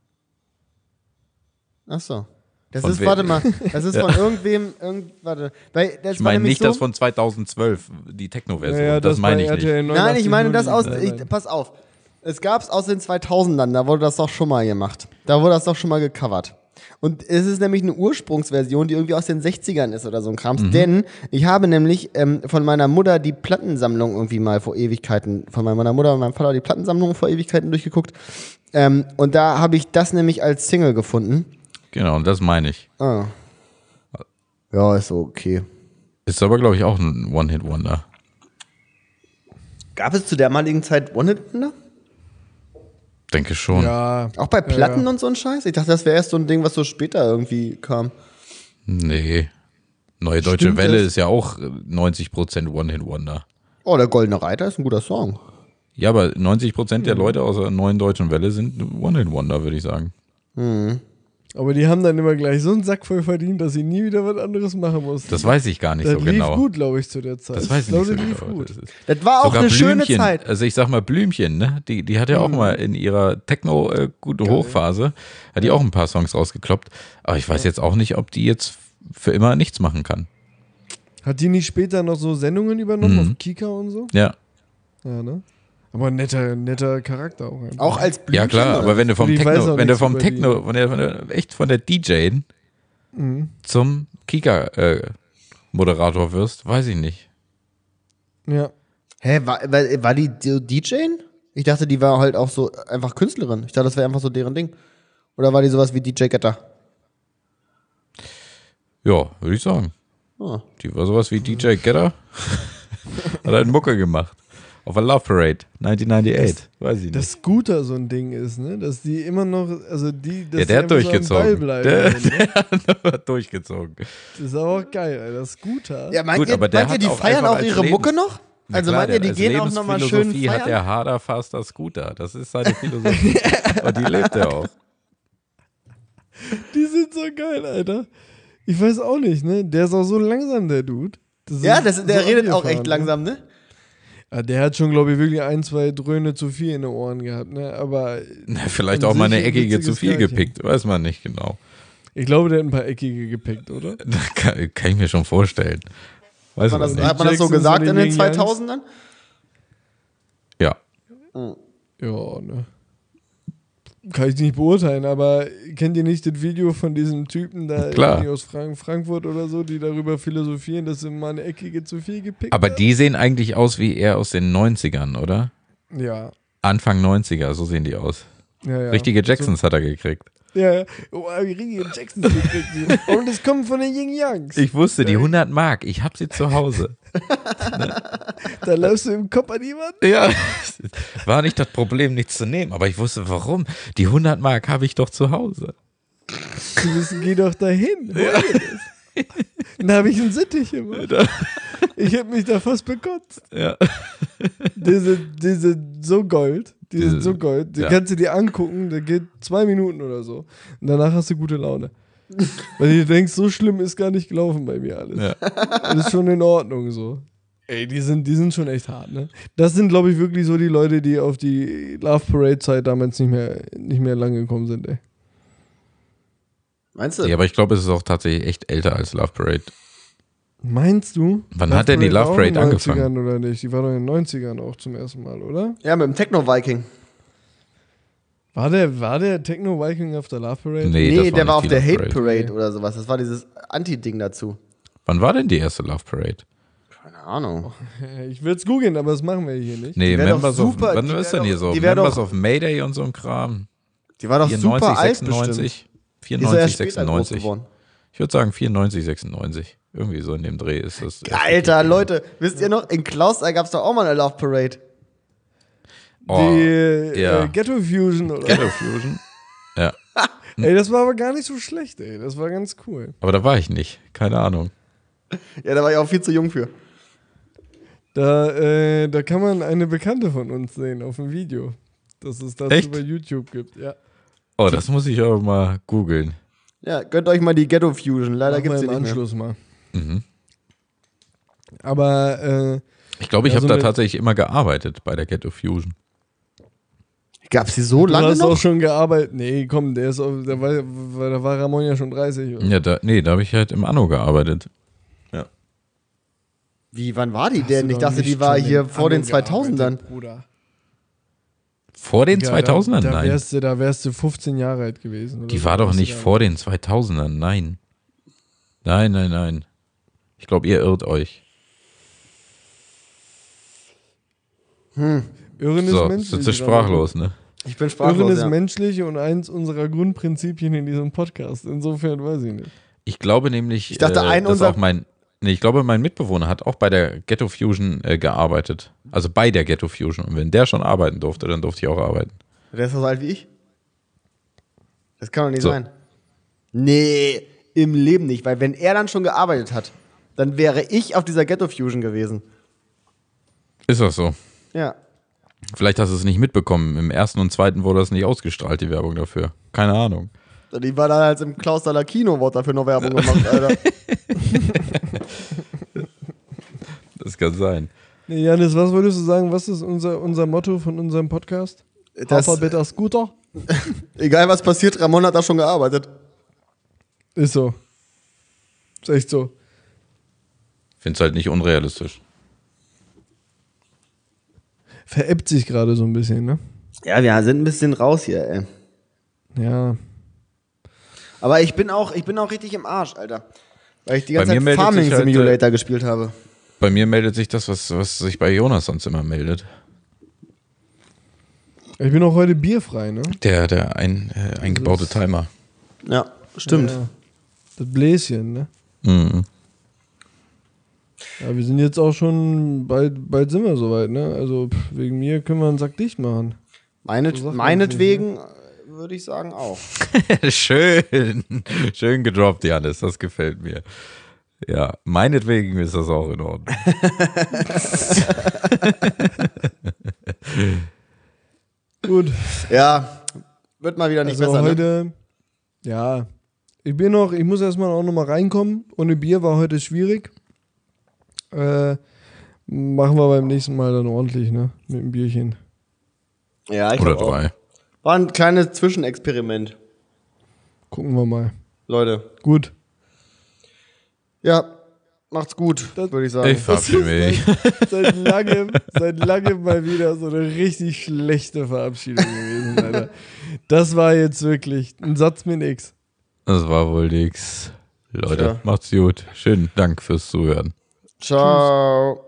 Ach so. Das Von ist, wem? warte mal, das ist von irgendwem, irgend, warte. Weil das Ich war meine nämlich nicht so, das von zweitauntausendzwölf, die Techno-Version. Ja, ja, das meine ich bei nicht. R T L Nein, ich neunundachtzig meine das aus, Nein, ich, nein. pass auf. Es gab es aus den zweitausendern, da wurde das doch schon mal gemacht. Da wurde das doch schon mal gecovert. Und es ist nämlich eine Ursprungsversion, die irgendwie aus den sechzigern ist oder so ein Krams. Denn ich habe nämlich ähm, von meiner Mutter die Plattensammlung irgendwie mal vor Ewigkeiten, von meiner Mutter und meinem Vater die Plattensammlung vor Ewigkeiten durchgeguckt. Ähm, und da habe ich das nämlich als Single gefunden. Genau, und das meine ich. Ah. Ja, ist so okay. Ist aber, glaube ich, auch ein One-Hit-Wonder. Gab es zu dermaligen Zeit One-Hit-Wonder? Denke schon. Ja. Auch bei Platten ja. und so ein Scheiß? Ich dachte, das wäre erst so ein Ding, was so später irgendwie kam. Nee. Neue Deutsche Stimmt Welle das? ist ja auch äh, neunzig Prozent One-Hit-Wonder. Oh, der Goldene Reiter ist ein guter Song. Ja, aber neunzig Prozent der Leute aus der neuen Deutschen Welle sind One-Hit-Wonder, würde ich sagen. Aber die haben dann immer gleich so einen Sack voll verdient, dass sie nie wieder was anderes machen mussten. Das weiß ich gar nicht das so lief genau. gut, glaube ich, zu der Zeit. Das weiß ich glaube, nicht so lief genau. gut. Das, ist Das war auch sogar eine schöne Blümchen, Zeit. also ich sag mal Blümchen, ne? Die, die hat ja auch Mhm. mal in ihrer Techno-gute Hochphase, hat die auch ein paar Songs rausgekloppt. Aber ich weiß jetzt auch nicht, ob die jetzt für immer nichts machen kann. Hat die nicht später noch so Sendungen übernommen Mhm. auf Kika und so? Ja. Ja, ne? Aber ein netter, netter Charakter auch. Einfach. Auch als Blümchen. Ja klar, aber wenn du vom Ich weiß Techno, auch wenn du nichts vom über Techno, von der, von der, echt von der D J Mhm. zum Kika-Moderator wirst, weiß ich nicht. Ja. Hä, war, war, war die D J? Ich dachte, die war halt auch so einfach Künstlerin. Ich dachte, das wäre einfach so deren Ding. Oder war die sowas wie D J Getter? Ja, würde ich sagen. Oh. Die war sowas wie D J Getter. Hat halt Mucke gemacht. Auf der Love Parade neunzehnhundertneunundneunzig. Weiß ich nicht. Dass Scooter so ein Ding ist, ne? Dass die immer noch, also die, dass Ja, die der hat einfach so am Ball durchgezogen. bleiben, Der, ne? der hat durchgezogen. Das ist aber auch geil, Alter. Scooter. Ja, meint Gut, ihr, aber der meint ihr hat die auch feiern einfach auch als ihre Lebens- Mucke noch? Na Also klar, meint ihr, die als gehen auch nochmal schön Lebensphilosophie hat feiern? der harder, faster Scooter. Das ist seine Philosophie. Und die lebt er auch. Die sind so geil, Alter. Ich weiß auch nicht, ne? Der ist auch so langsam, der Dude. Das Ja, ist das, der so redet auch abgefahren, echt ne? langsam, ne? Ja, der hat schon, glaube ich, wirklich ein, zwei Dröhne zu viel in den Ohren gehabt, ne? Aber Na, vielleicht An auch mal sich eine ein eckige witziges zu viel Kerlchen. gepickt. Weiß man nicht genau. ich glaube, der hat ein paar eckige gepickt, oder? Das kann, kann ich mir schon vorstellen. Weiß Hat man man das, nicht. hat man das so Jackson, gesagt so in eine den Yin Yangs? zweitausendern? Ja. Ja, ne? Kann ich nicht beurteilen, aber kennt ihr nicht das Video von diesem Typen da Klar. irgendwie aus Frank Frankfurt oder so, die darüber philosophieren, dass sie mal eine eckige zu viel gepickt Aber hat? die sehen eigentlich aus wie eher aus den neunzigern, oder? Ja. Anfang neunziger, so sehen die aus. Ja, ja. Richtige Jacksons hat er gekriegt. So, ja, ja. Oh, richtige Jacksons gekriegt. Und es kommt von den Yin Yangs. Ich wusste, die hundert Mark, ich hab sie zu Hause. Da läufst du im Kopf an die Wand. Ja, war nicht das Problem, nichts zu nehmen, aber ich wusste, warum. Die hundert Mark habe ich doch zu Hause. Du müssen, geh doch dahin. Hol dir das. Dann habe ich einen Sittich gemacht. Ich habe mich da fast bekotzt. Ja. Diese, diese so Gold. Die Diese- sind so Gold. Die ja. kannst du dir angucken, der geht zwei Minuten oder so. Und danach hast du gute Laune. Weil du denkst, so schlimm ist gar nicht gelaufen bei mir alles. Ja. Das ist schon in Ordnung so. Ey, die sind, die sind schon echt hart, ne? Das sind, glaube ich, wirklich so die Leute, die auf die Love Parade-Zeit damals nicht mehr, nicht mehr lang gekommen sind, ey. Meinst du? Ja, aber ich glaube, es ist auch tatsächlich echt älter als Love Parade. Meinst du? Wann hat denn die Love war auch Parade in den angefangen? neunzigern oder nicht? Die war doch in den neunzigern auch zum ersten Mal, oder? Ja, mit dem Techno-Viking. War der, war der Techno-Viking auf der Love Parade? Nee, Nee, das der nicht war auf die der Love Hate Parade oder sowas. Das war dieses Anti-Ding dazu. Wann war denn die erste Love Parade? Keine Ahnung. Ich würde es googeln, aber das machen wir hier nicht. Nee, Die wär doch Members of, super- wann die ist wär denn hier doch- so? die wär Members doch- of Mayday und so ein Kram. Die war doch vierundneunzig, super alt bestimmt. sechsundneunzig. Die ist ja erst vierundneunzig, später groß sechsundneunzig. geworden. Ich würde sagen vierundneunzig, sechsundneunzig. Irgendwie so in dem Dreh ist das. Alter, Leute, wisst ihr noch, in Klausthal gab es doch auch mal eine Love Parade. Oh, die äh, ja. Ghetto Fusion, oder? Ghetto Fusion. Ja. Ey, das war aber gar nicht so schlecht, ey. Das war ganz cool. Aber da war ich nicht. Keine Ahnung. Ja, da war ich auch viel zu jung für. Da, äh, da kann man eine Bekannte von uns sehen auf dem Video, das es dazu Echt? bei YouTube gibt. Ja. Oh, das muss ich aber mal googeln. Ja, gönnt euch mal die Ghetto Fusion. Leider Machen gibt es wir die im nicht mehr. Anschluss mal. Mhm. Aber, äh, Ich glaube, ich Ja, habe so da eine- tatsächlich immer gearbeitet bei der Ghetto Fusion. Gab es die so du lange hast auch noch? schon gearbeitet. Nee, komm, der ist auf, da, war, da war Ramon ja schon dreißig. Oder? Ja, da, nee, da habe ich halt im Anno gearbeitet. Wie, wann war die Hast denn? du Ich doch dachte, nicht die war schon hier in vor den Anno zweitausendern. gearbeitet, Bruder. Vor den Ja, zweitausendern? Da, da, Nein. wärst du, da wärst du fünfzehn Jahre alt gewesen. Oder Die so. war doch Weißt du nicht gar vor den zweitausendern. Nein. Nein, nein, nein. Ich glaube, ihr irrt euch. Irren ist So, menschlich. sitzt du sprachlos, ne? Ich bin Irren sprachlos, ist ja. menschlich und eins unserer Grundprinzipien in diesem Podcast. Insofern weiß ich nicht. Ich glaube nämlich, Ich dachte, äh, ein dass unser- auch mein, nee, ich glaube, mein Mitbewohner hat auch bei der Ghetto Fusion äh, gearbeitet. Also bei der Ghetto Fusion. Und wenn der schon arbeiten durfte, dann durfte ich auch arbeiten. Der ist doch so alt wie ich. Das kann doch nicht So. sein. Nee, im Leben nicht. Weil wenn er dann schon gearbeitet hat, dann wäre ich auf dieser Ghetto Fusion gewesen. Ist das so? Ja. Vielleicht hast du es nicht mitbekommen. Im ersten und zweiten wurde das nicht ausgestrahlt, die Werbung dafür. Keine Ahnung. Die war da als im Klaus-Thaler Kino, wurde dafür noch Werbung gemacht, Alter. Das kann sein. Nee, Janis, was würdest du sagen, was ist unser, unser Motto von unserem Podcast? Das- Alphabet Scooter? Egal was passiert, Ramon hat da schon gearbeitet. Ist so. Ist echt so. Find's halt nicht unrealistisch. Veräppt sich gerade so ein bisschen, ne? Ja, wir sind ein bisschen raus hier, ey. Ja. Aber ich bin auch, ich bin auch richtig im Arsch, Alter. Weil ich die ganze Bei mir Zeit meldet Farming sich halt, Simulator gespielt habe. Bei mir meldet sich das, was, was sich bei Jonas sonst immer meldet. Ich bin auch heute bierfrei, ne? Der, der ein, äh, eingebaute Timer. Ja, stimmt. Ja. Das Bläschen, ne? Mhm. Ja, wir sind jetzt auch schon, bald, bald sind wir soweit, ne? Also pff, wegen mir können wir einen Sack dicht machen. Meinet, So sagt man meinetwegen äh, würde ich sagen auch. Schön. Schön gedroppt, Janis. Das gefällt mir. Ja, meinetwegen ist das auch in Ordnung. Gut. Ja, wird mal wieder nicht Also besser, ne? heute, ja, ich bin noch, ich muss erstmal auch noch mal reinkommen. Ohne Bier war heute schwierig. Äh, machen wir beim nächsten Mal dann ordentlich, ne? Mit dem Bierchen. Ja, ich Oder glaub auch. drei. War ein kleines Zwischenexperiment, Gucken wir mal. Leute. Gut. Ja, macht's gut, Das- würde ich sagen. Ich verabschiede mich. Seit langem, seit langem mal wieder so eine richtig schlechte Verabschiedung gewesen, Alter. Das war jetzt wirklich ein Satz mit nix. Das war wohl nix. Leute, Ja. macht's gut. Schönen Dank fürs Zuhören. Ciao.